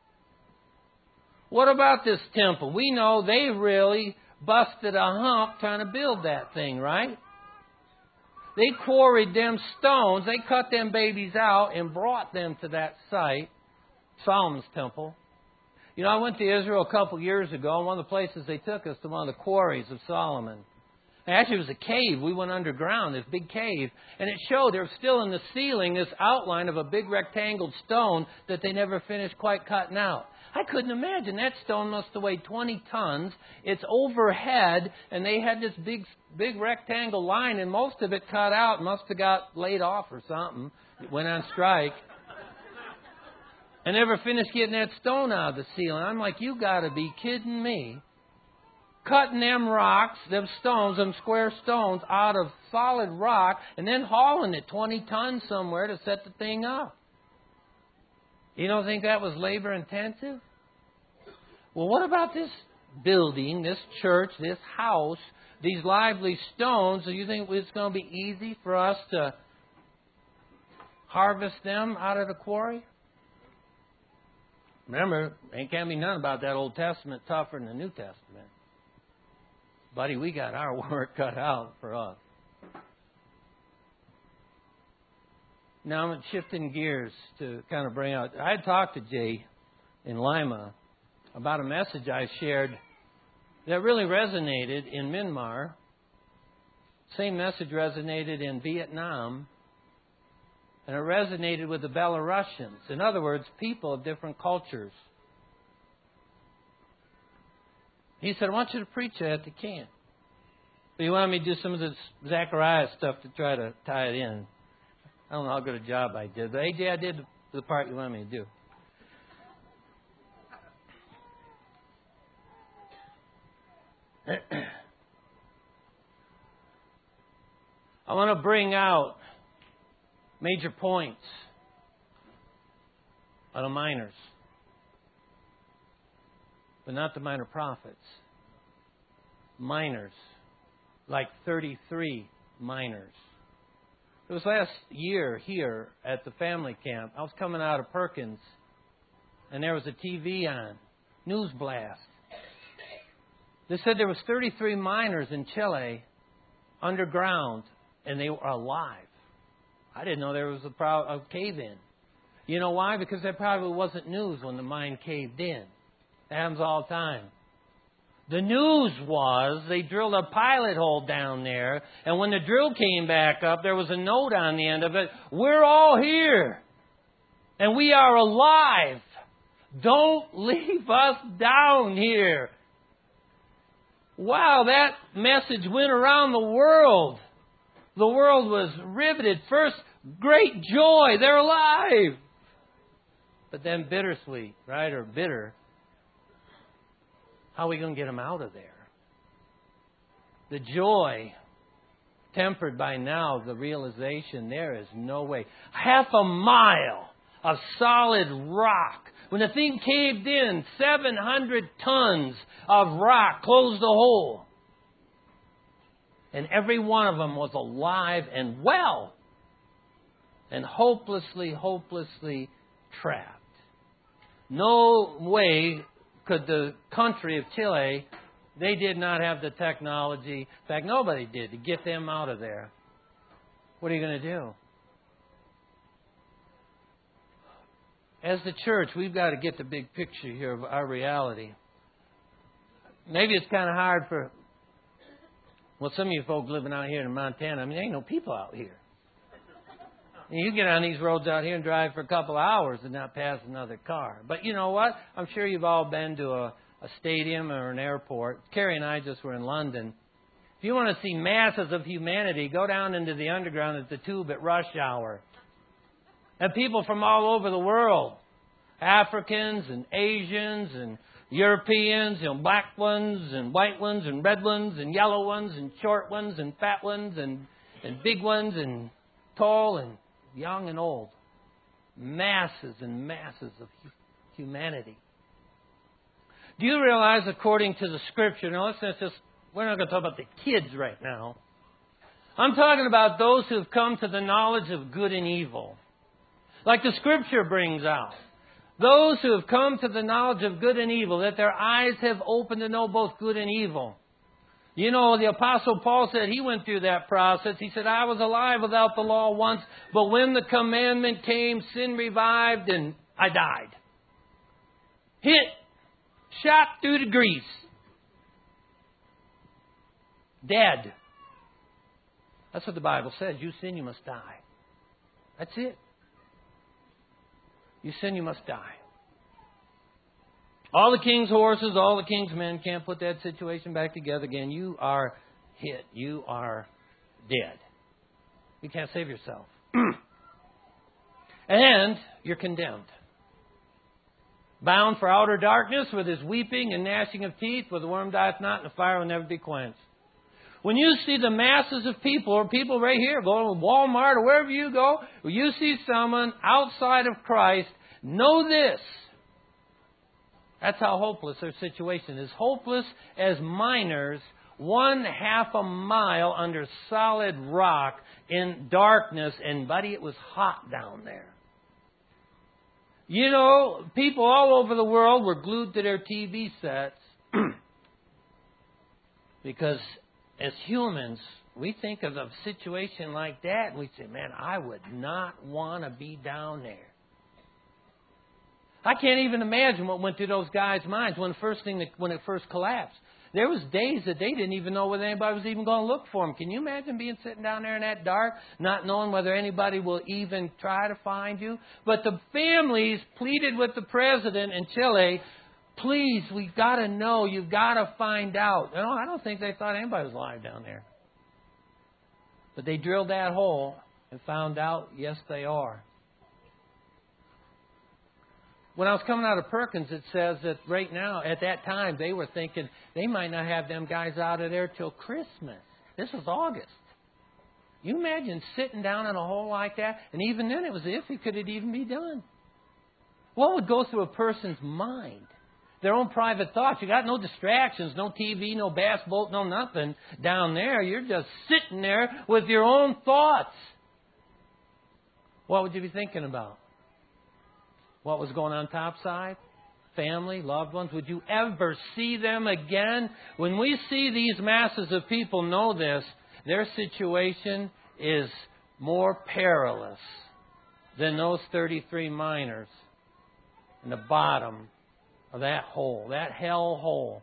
What about this temple? We know they really busted a hump trying to build that thing, right? They quarried them stones. They cut them babies out and brought them to that site, Solomon's temple. You know, I went to Israel a couple years ago, and one of the places they took us to one of the quarries of Solomon. Actually, it was a cave. We went underground, this big cave, and it showed there was still in the ceiling this outline of a big rectangled stone that they never finished quite cutting out. I couldn't imagine. That stone must have weighed twenty tons. It's overhead, and they had this big big rectangle line, and most of it cut out. Must have got laid off or something. It went on strike. I never finished getting that stone out of the ceiling. I'm like, you got to be kidding me. Cutting them rocks, them stones, them square stones out of solid rock, and then hauling it twenty tons somewhere to set the thing up. You don't think that was labor intensive? Well, what about this building, this church, this house, these lively stones? Do you think it's going to be easy for us to harvest them out of the quarry? Remember, ain't can't be none about that Old Testament tougher than the New Testament. Buddy, we got our work cut out for us. Now I'm shifting gears to kind of bring out. I had talked to Jay in Lima about a message I shared that really resonated in Myanmar. Same message resonated in Vietnam. And it resonated with the Belarusians. In other words, people of different cultures. He said, I want you to preach that at the camp. But he wanted me to do some of this Zechariah stuff to try to tie it in. I don't know how good a job I did. But A J, I did the part you wanted me to do. I want to bring out major points out of minors, but not the minor prophets. Minors, like thirty-three minors. It was last year here at the family camp. I was coming out of Perkins, and there was a T V on, news blast. They said there was thirty-three miners in Chile underground, and they were alive. I didn't know there was a, pro- a cave-in. You know why? Because there probably wasn't news when the mine caved in. It happens all the time. The news was they drilled a pilot hole down there, and when the drill came back up, there was a note on the end of it, we're all here, and we are alive. Don't leave us down here. Wow, that message went around the world. The world was riveted. First, great joy. They're alive. But then bittersweet, right? Or bitter. How are we going to get them out of there? The joy tempered by now the realization there is no way. Half a mile of solid rock. When the thing caved in, seven hundred tons of rock closed the hole. And every one of them was alive and well. And hopelessly, hopelessly trapped. No way could the country of Chile, they did not have the technology. In fact, nobody did to get them out of there. What are you going to do? As the church, we've got to get the big picture here of our reality. Maybe it's kind of hard for, well, some of you folks living out here in Montana, I mean, there ain't no people out here. And you get on these roads out here and drive for a couple of hours and not pass another car. But you know what? I'm sure you've all been to a, a stadium or an airport. Carrie and I just were in London. If you want to see masses of humanity, go down into the underground at the Tube at rush hour. And people from all over the world. Africans and Asians and Europeans, you know, black ones and white ones and red ones and yellow ones and short ones and fat ones and, and big ones and tall and young and old. Masses and masses of humanity. Do you realize, according to the Scripture, now let's just, we're not going to talk about the kids right now. I'm talking about those who have come to the knowledge of good and evil. Like the Scripture brings out. Those who have come to the knowledge of good and evil, that their eyes have opened to know both good and evil. You know, the Apostle Paul said he went through that process. He said, I was alive without the law once, but when the commandment came, sin revived and I died. Hit, shot through the grease. Dead. That's what the Bible says. You sin, you must die. That's it. You sin, you must die. All the king's horses, all the king's men can't put that situation back together again. You are hit. You are dead. You can't save yourself. And you're condemned. Bound for outer darkness with his weeping and gnashing of teeth, where the worm dieth not and the fire will never be quenched. When you see the masses of people, or people right here going to Walmart or wherever you go, when you see someone outside of Christ, know this. That's how hopeless their situation is. Hopeless as miners, one half a mile under solid rock in darkness. And, buddy, it was hot down there. You know, people all over the world were glued to their T V sets because as humans, we think of a situation like that and we say, man, I would not want to be down there. I can't even imagine what went through those guys' minds when the first thing that, when it first collapsed. There was days that they didn't even know whether anybody was even going to look for them. Can you imagine being sitting down there in that dark, not knowing whether anybody will even try to find you? But the families pleaded with the president in Chile, please, we've got to know, you've got to find out. You know, I don't think they thought anybody was alive down there. But they drilled that hole and found out, yes, they are. When I was coming out of Perkins, it says that right now, at that time, they were thinking they might not have them guys out of there till Christmas. This was August. You imagine sitting down in a hole like that? And even then, it was iffy. Could it even be done? What would go through a person's mind? Their own private thoughts. You got no distractions, no T V, no bass boat, no nothing down there. You're just sitting there with your own thoughts. What would you be thinking about? What was going on topside? Family, loved ones. Would you ever see them again? When we see these masses of people know this, their situation is more perilous than those thirty-three miners in the bottom of that hole, that hell hole.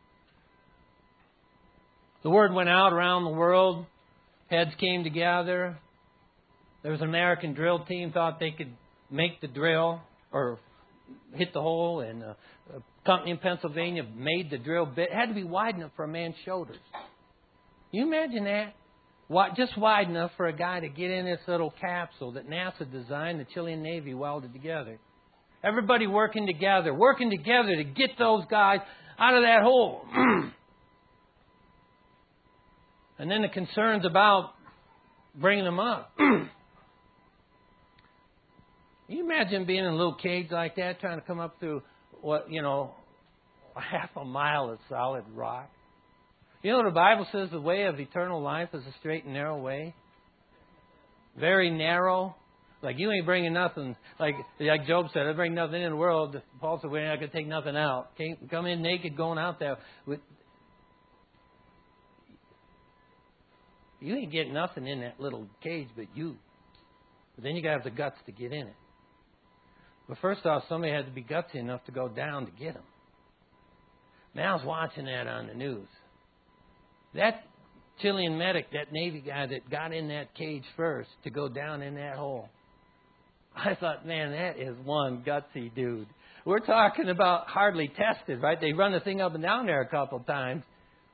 The word went out around the world. Heads came together. There was an American drill team thought they could make the drill or hit the hole, and a, a company in Pennsylvania made the drill bit. It had to be wide enough for a man's shoulders. Can you imagine that? Just wide enough for a guy to get in this little capsule that NASA designed, the Chilean Navy welded together. Everybody working together, working together to get those guys out of that hole. And then the concerns about bringing them up. Can you imagine being in a little cage like that, trying to come up through, what you know, a half a mile of solid rock? You know what the Bible says? The way of eternal life is a straight and narrow way. Very narrow. Like you ain't bringing nothing. Like like Job said, I bring nothing in the world. Paul said, we're not going to take nothing out. Can't come in naked, going out there. With, you ain't getting nothing in that little cage but you. But then you got to have the guts to get in it. But first off, somebody had to be gutsy enough to go down to get them. Man, I was watching that on the news. That Chilean medic, that Navy guy that got in that cage first to go down in that hole. I thought, man, that is one gutsy dude. We're talking about hardly tested, right? They run the thing up and down there a couple of times.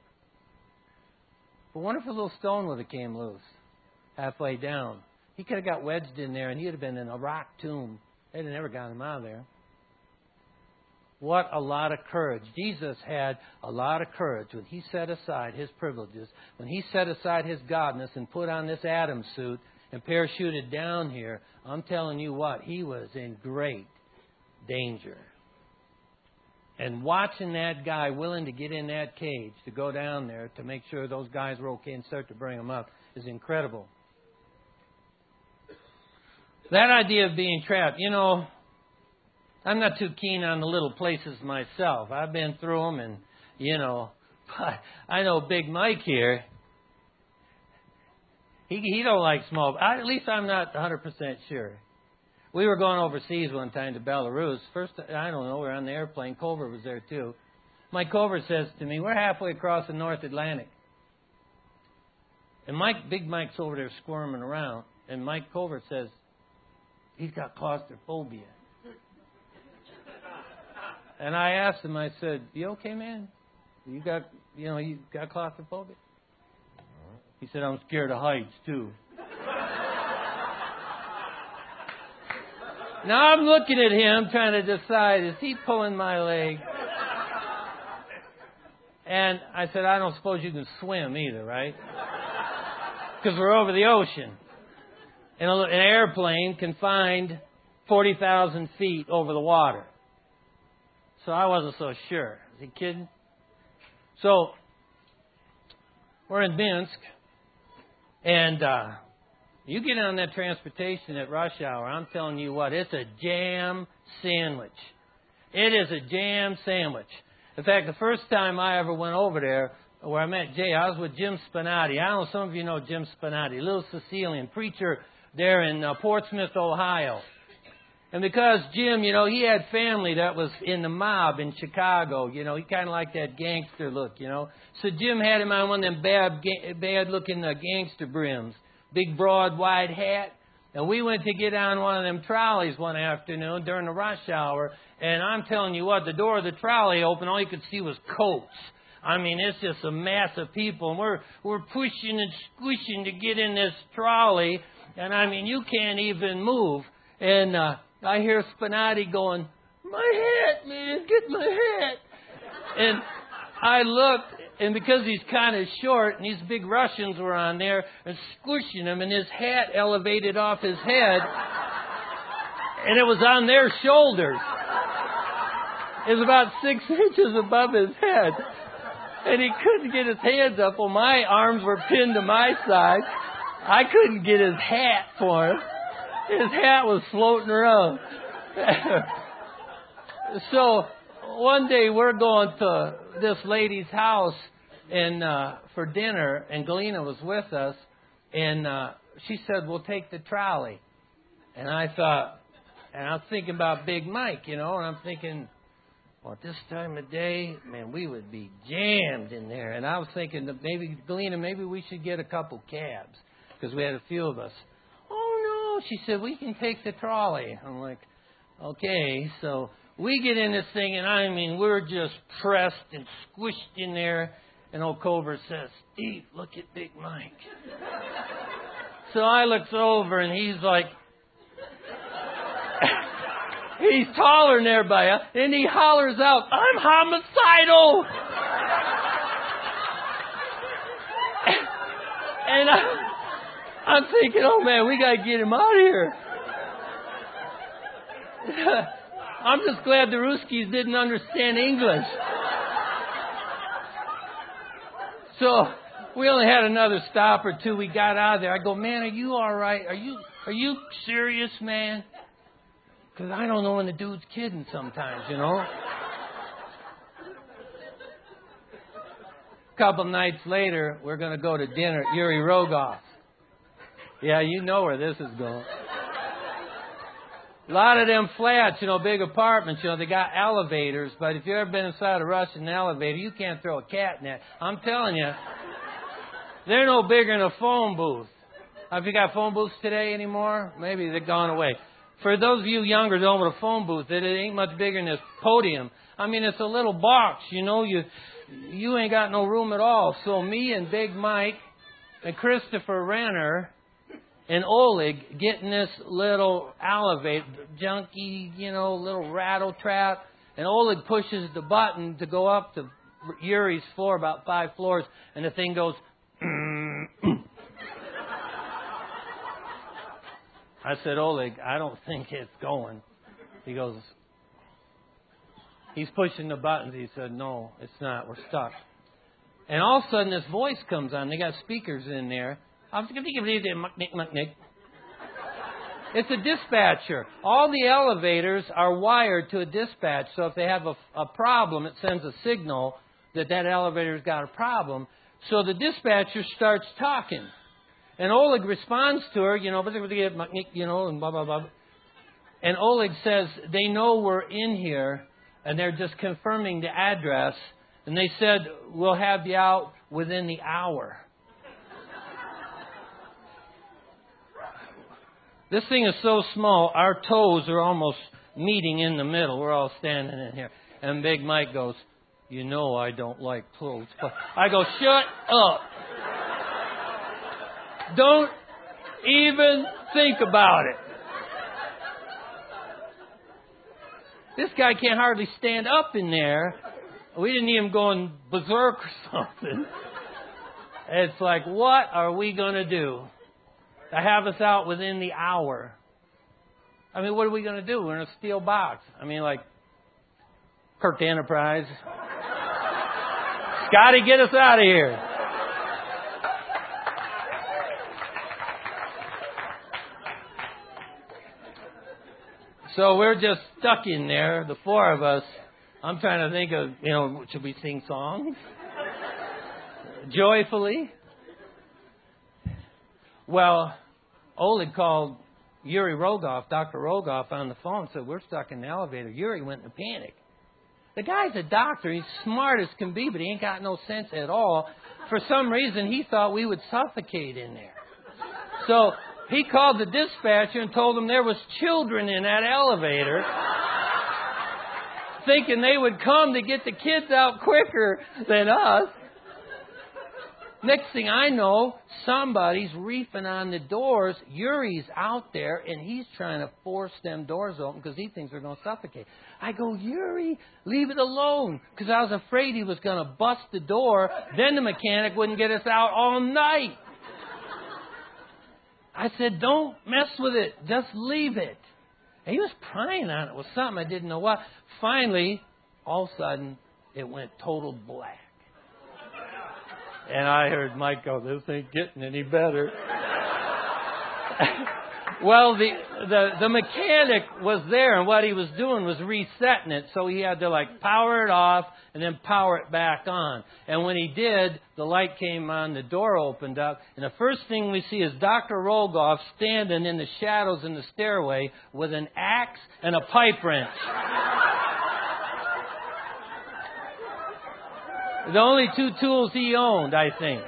But what if a little stone would have came loose halfway down? He could have got wedged in there and he'd have been in a rock tomb. They'd have never got him out of there. What a lot of courage. Jesus had a lot of courage when he set aside his privileges, when he set aside his godness and put on this Adam suit and parachuted down here. I'm telling you what, he was in great danger. And watching that guy willing to get in that cage to go down there to make sure those guys were okay and start to bring them up is incredible. That idea of being trapped, you know, I'm not too keen on the little places myself. I've been through them and, you know, I know Big Mike here. He he don't like small. I, at least I'm not one hundred percent sure. We were going overseas one time to Belarus. First, I don't know, we were on the airplane. Culver was there too. Mike Culver says to me, we're halfway across the North Atlantic. And Mike, Big Mike's over there squirming around. And Mike Culver says, he's got claustrophobia. And I asked him, I said, you okay, man? You got, you know, you got claustrophobia? He said, I'm scared of heights, too. Now I'm looking at him trying to decide, is he pulling my leg? And I said, I don't suppose you can swim either, right? Because we're over the ocean. And an airplane confined forty thousand feet over the water. So I wasn't so sure. Is he kidding? So we're in Minsk, and uh, you get on that transportation at rush hour, I'm telling you what, it's a jam sandwich. It is a jam sandwich. In fact, the first time I ever went over there, where I met Jay, I was with Jim Spinati. I don't know, some of you know Jim Spinati, little Sicilian preacher there in uh, Portsmouth, Ohio. And because Jim, you know, he had family that was in the mob in Chicago. You know, he kind of liked that gangster look, you know. So Jim had him on one of them bad, bad-looking uh, gangster brims, big, broad, wide hat. And we went to get on one of them trolleys one afternoon during the rush hour. And I'm telling you what, the door of the trolley opened, all you could see was coats. I mean, it's just a mass of people. And we're, we're pushing and squishing to get in this trolley. And I mean, you can't even move. And uh, I hear Spinati going, "My hat, man, get my hat." And I looked, and because he's kind of short, and these big Russians were on there and squishing him, and his hat elevated off his head, and it was on their shoulders. It was about six inches above his head. And he couldn't get his hands up. Well, my arms were pinned to my side. I couldn't get his hat for him. His hat was floating around. So one day we're going to this lady's house and uh, for dinner, and Galena was with us, and uh, she said, "We'll take the trolley." And I thought, and I was thinking about Big Mike, you know, and I'm thinking, well, at this time of day, man, we would be jammed in there. And I was thinking that maybe, Galena, maybe we should get a couple cabs, because we had a few of us. "Oh, no," she said, "we can take the trolley." I'm like, okay. So we get in this thing, and I mean, we're just pressed and squished in there. And old Cover says, "Steve, look at Big Mike." So I looks over, and he's like, he's taller than everybody, and he hollers out, "I'm homicidal!" And I, I'm thinking, oh man, we got to get him out of here. I'm just glad the Ruskies didn't understand English. So we only had another stop or two. We got out of there. I go, "Man, are you all right? Are you are you serious, man?" Because I don't know when the dude's kidding sometimes, you know. A couple nights later, we're going to go to dinner at Yuri Rogoff. Yeah, you know where this is going. A lot of them flats, you know, big apartments, you know, they got elevators. But if you've ever been inside a Russian elevator, you can't throw a cat in it. I'm telling you, they're no bigger than a phone booth. Have you got phone booths today anymore? Maybe they've gone away. For those of you younger that know what a phone booth is, it ain't much bigger than this podium. I mean, it's a little box, you know. You you ain't got no room at all. So me and Big Mike and Christopher Renner and Oleg get in this little elevator, junky, you know, little rattle trap. And Oleg pushes the button to go up to Yuri's floor, about five floors, and the thing goes... I said, "Oleg, I don't think it's going." He goes, he's pushing the buttons. He said, "No, it's not. We're stuck." And all of a sudden, this voice comes on. They got speakers in there. It's a dispatcher. All the elevators are wired to a dispatch. So if they have a, a problem, it sends a signal that that elevator's got a problem. So the dispatcher starts talking. And Oleg responds to her, you know, you know, and blah, blah, blah. And Oleg says, they know we're in here, and they're just confirming the address. And they said, we'll have you out within the hour. This thing is so small, our toes are almost meeting in the middle. We're all standing in here. And Big Mike goes, "You know I don't like clothes." I go, "Shut up. Don't even think about it." This guy can't hardly stand up in there. We didn't need him going berserk or something. It's like, what are we going to do? To have us out within the hour. I mean, what are we going to do? We're in a steel box. I mean, like, Kirk Enterprise. Scotty, get us out of here. So we're just stuck in there, the four of us. I'm trying to think of, you know, should we sing songs? Joyfully? Well, Oleg called Yuri Rogoff, Doctor Rogoff, on the phone and said, we're stuck in the elevator. Yuri went into panic. The guy's a doctor. He's smart as can be, but he ain't got no sense at all. For some reason, he thought we would suffocate in there. So he called the dispatcher and told them there was children in that elevator, thinking they would come to get the kids out quicker than us. Next thing I know, somebody's reefing on the doors. Yuri's out there, and he's trying to force them doors open because he thinks they're going to suffocate. I go, Yuri, leave it alone, because I was afraid he was going to bust the door. Then the mechanic wouldn't get us out all night. I said, don't mess with it. Just leave it. And he was prying on it with something I didn't know what. Finally, all of a sudden, it went total black. And I heard Mike go, this ain't getting any better. Well, the, the the mechanic was there, and what he was doing was resetting it. So he had to, like, power it off and then power it back on. And when he did, the light came on, the door opened up, and the first thing we see is Doctor Rogoff standing in the shadows in the stairway with an axe and a pipe wrench. The only two tools he owned, I think.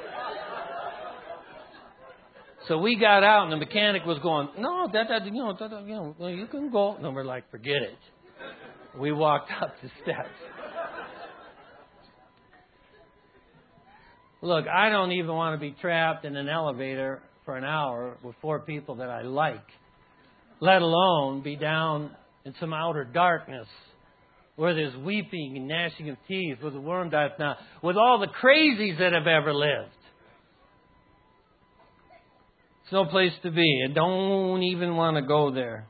So we got out, and the mechanic was going, no, that, that you know, that, you know, you can go. And we're like, forget it. We walked up the steps. Look, I don't even want to be trapped in an elevator for an hour with four people that I like, let alone be down in some outer darkness where there's weeping and gnashing of teeth, with the worm dieth not, with all the crazies that have ever lived. It's no place to be. And don't even want to go there.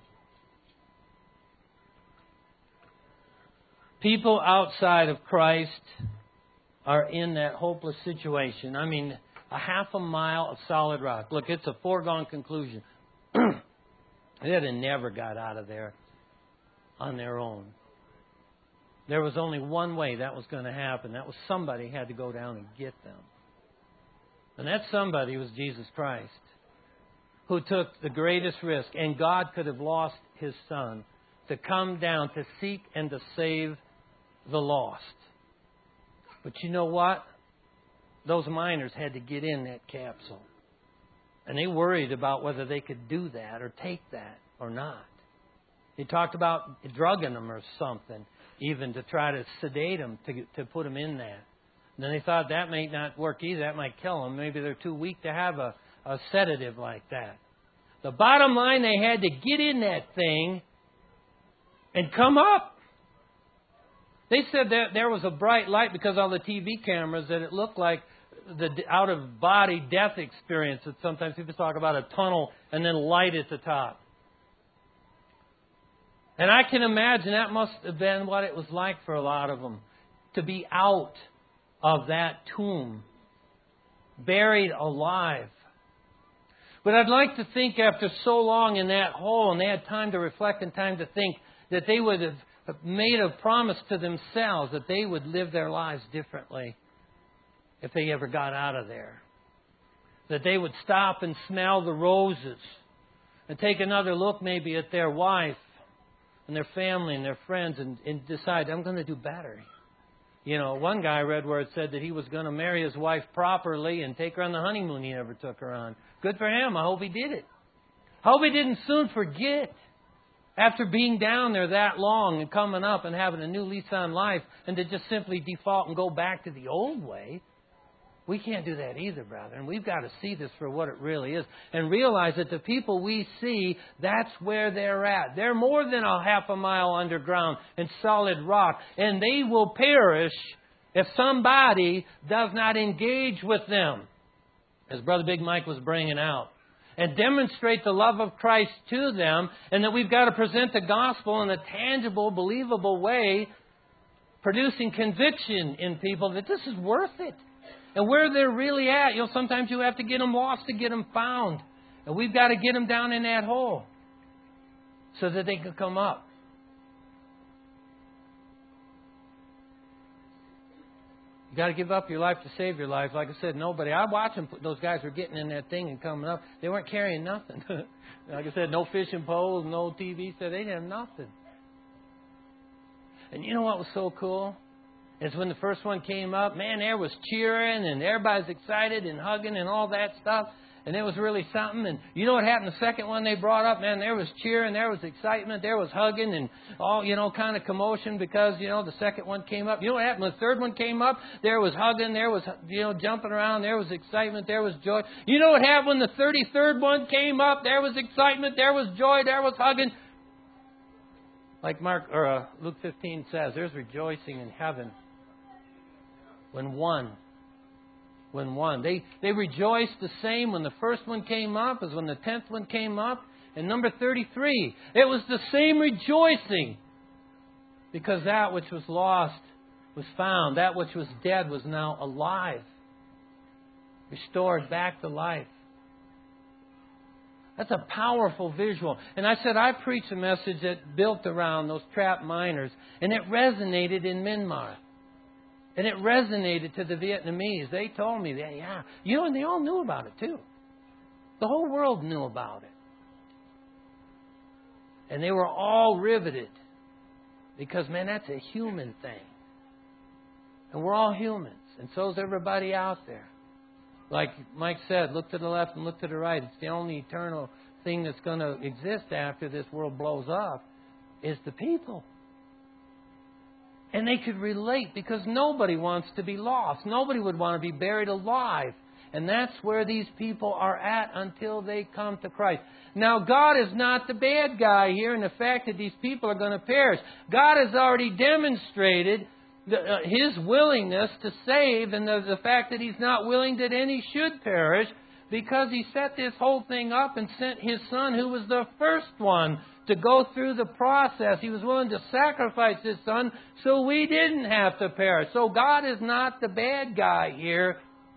People outside of Christ are in that hopeless situation. I mean, a half a mile of solid rock. Look, it's a foregone conclusion. They'd have never got out of there on their own. There was only one way that was going to happen. That was somebody had to go down and get them. And that somebody was Jesus Christ, who took the greatest risk. And God could have lost His Son to come down to seek and to save the lost. But you know what? Those miners had to get in that capsule. And they worried about whether they could do that or take that or not. They talked about drugging them or something, even to try to sedate them, to, to put them in that. And then they thought that may not work either. That might kill them. Maybe they're too weak to have a, a sedative like that. The bottom line, they had to get in that thing and come up. They said that there was a bright light because of all the T V cameras, that it looked like the out-of-body death experience that sometimes people talk about, a tunnel and then light at the top. And I can imagine that must have been what it was like for a lot of them, to be out of that tomb, buried alive. But I'd like to think after so long in that hole, and they had time to reflect and time to think, that they would have made a promise to themselves that they would live their lives differently if they ever got out of there. That they would stop and smell the roses and take another look maybe at their wife and their family and their friends and, and decide, I'm going to do better. You know, one guy I read where it said that he was going to marry his wife properly and take her on the honeymoon he never took her on. Good for him. I hope he did it. I hope he didn't soon forget, after being down there that long and coming up and having a new lease on life, and to just simply default and go back to the old way. We can't do that either, brother. And we've got to see this for what it really is and realize that the people we see, that's where they're at. They're more than a half a mile underground in solid rock, and they will perish if somebody does not engage with them. As Brother Big Mike was bringing out, and demonstrate the love of Christ to them, and that we've got to present the gospel in a tangible, believable way, producing conviction in people that this is worth it. And where they're really at, you know, sometimes you have to get them lost to get them found. And we've got to get them down in that hole so that they can come up. You got to give up your life to save your life. Like I said, nobody. I watch them. Those guys were getting in that thing and coming up. They weren't carrying nothing. Like I said, no fishing poles, no T V set. They didn't have nothing. And you know what was so cool? Is when the first one came up, man, there was cheering and everybody's excited and hugging and all that stuff. And it was really something. And you know what happened the second one they brought up? Man, there was cheering, there was excitement, there was hugging and all, you know, kind of commotion because, you know, the second one came up. You know what happened when the third one came up? There was hugging, there was, you know, jumping around, there was excitement, there was joy. You know what happened when the thirty-third one came up? There was excitement, there was joy, there was hugging. Like Mark or uh, Luke fifteen says, there's rejoicing in heaven when one When one. They they rejoiced the same when the first one came up as when the tenth one came up. And number thirty-three, it was the same rejoicing. Because that which was lost was found. That which was dead was now alive. Restored back to life. That's a powerful visual. And I said I preached a message that built around those trapped miners. And it resonated in Myanmar. And it resonated to the Vietnamese. They told me that, yeah. You know, and they all knew about it too. The whole world knew about it. And they were all riveted. Because, man, that's a human thing. And we're all humans. And so is everybody out there. Like Mike said, look to the left and look to the right. It's the only eternal thing that's going to exist after this world blows up is the people. And they could relate because nobody wants to be lost. Nobody would want to be buried alive. And that's where these people are at until they come to Christ. Now, God is not the bad guy here in the fact that these people are going to perish. God has already demonstrated the, uh, His willingness to save and the, the fact that He's not willing that any should perish because He set this whole thing up and sent His Son, who was the first one, to go through the process. He was willing to sacrifice His Son so we didn't have to perish. So God is not the bad guy here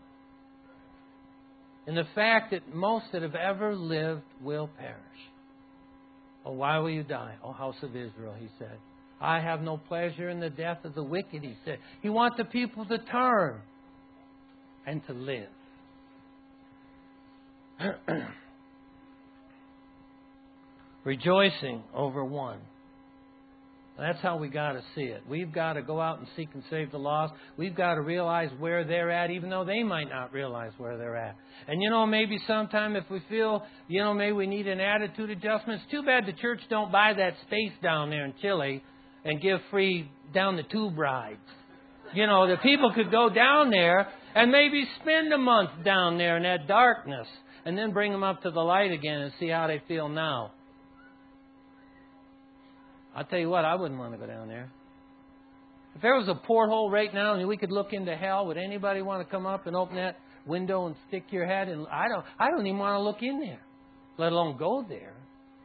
in the fact that most that have ever lived will perish. Oh, why will you die, O house of Israel, He said. I have no pleasure in the death of the wicked, He said. He wants the people to turn and to live. Rejoicing over one. That's how we got to see it. We've got to go out and seek and save the lost. We've got to realize where they're at, even though they might not realize where they're at. And, you know, maybe sometime if we feel, you know, maybe we need an attitude adjustment. It's too bad the church don't buy that space down there in Chile and give free down the tube rides. You know, the people could go down there and maybe spend a month down there in that darkness and then bring them up to the light again and see how they feel now. I'll tell you what, I wouldn't want to go down there. If there was a porthole right now and we could look into hell, would anybody want to come up and open that window and stick your head in? I don't, I don't even want to look in there, let alone go there.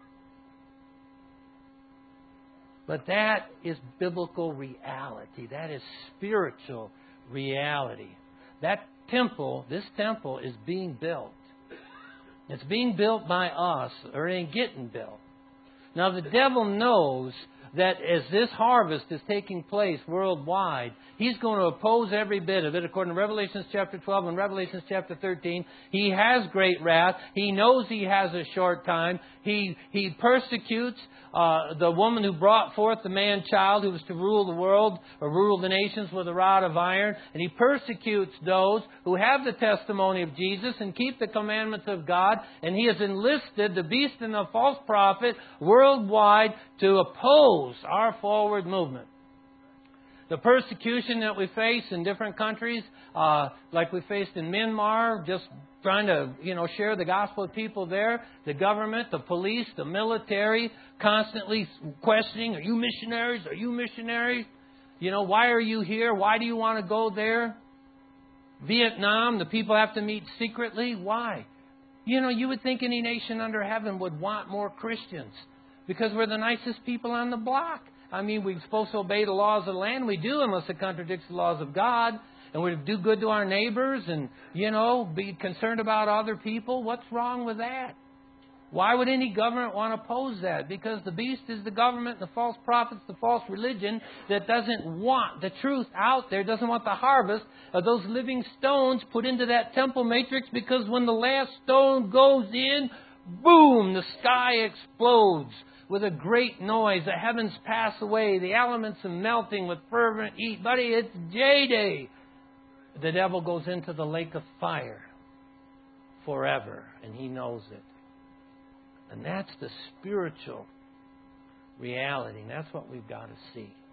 But that is biblical reality. That is spiritual reality. That temple, this temple is being built. It's being built by us, or it ain't getting built. Now, the devil knows that as this harvest is taking place worldwide, he's going to oppose every bit of it. According to Revelation chapter twelve and Revelation chapter thirteen, he has great wrath. He knows he has a short time. He he persecutes uh, the woman who brought forth the man-child who was to rule the world or rule the nations with a rod of iron. And he persecutes those who have the testimony of Jesus and keep the commandments of God. And he has enlisted the beast and the false prophet worldwide to oppose our forward movement. The persecution that we face in different countries, uh, like we faced in Myanmar, just trying to, you know, share the gospel with people there. The government, the police, the military, constantly questioning, are you missionaries? Are you missionaries? You know, why are you here? Why do you want to go there? Vietnam, the people have to meet secretly. Why? You know, you would think any nation under heaven would want more Christians because we're the nicest people on the block. I mean, we're supposed to obey the laws of the land. We do unless it contradicts the laws of God. And we do good to our neighbors and, you know, be concerned about other people. What's wrong with that? Why would any government want to oppose that? Because the beast is the government, the false prophets, the false religion that doesn't want the truth out there, doesn't want the harvest of those living stones put into that temple matrix, because when the last stone goes in, boom, the sky explodes with a great noise. The heavens pass away. The elements are melting with fervent heat. Buddy, it's J-Day. The devil goes into the lake of fire forever, and he knows it. And that's the spiritual reality. And that's what we've got to see.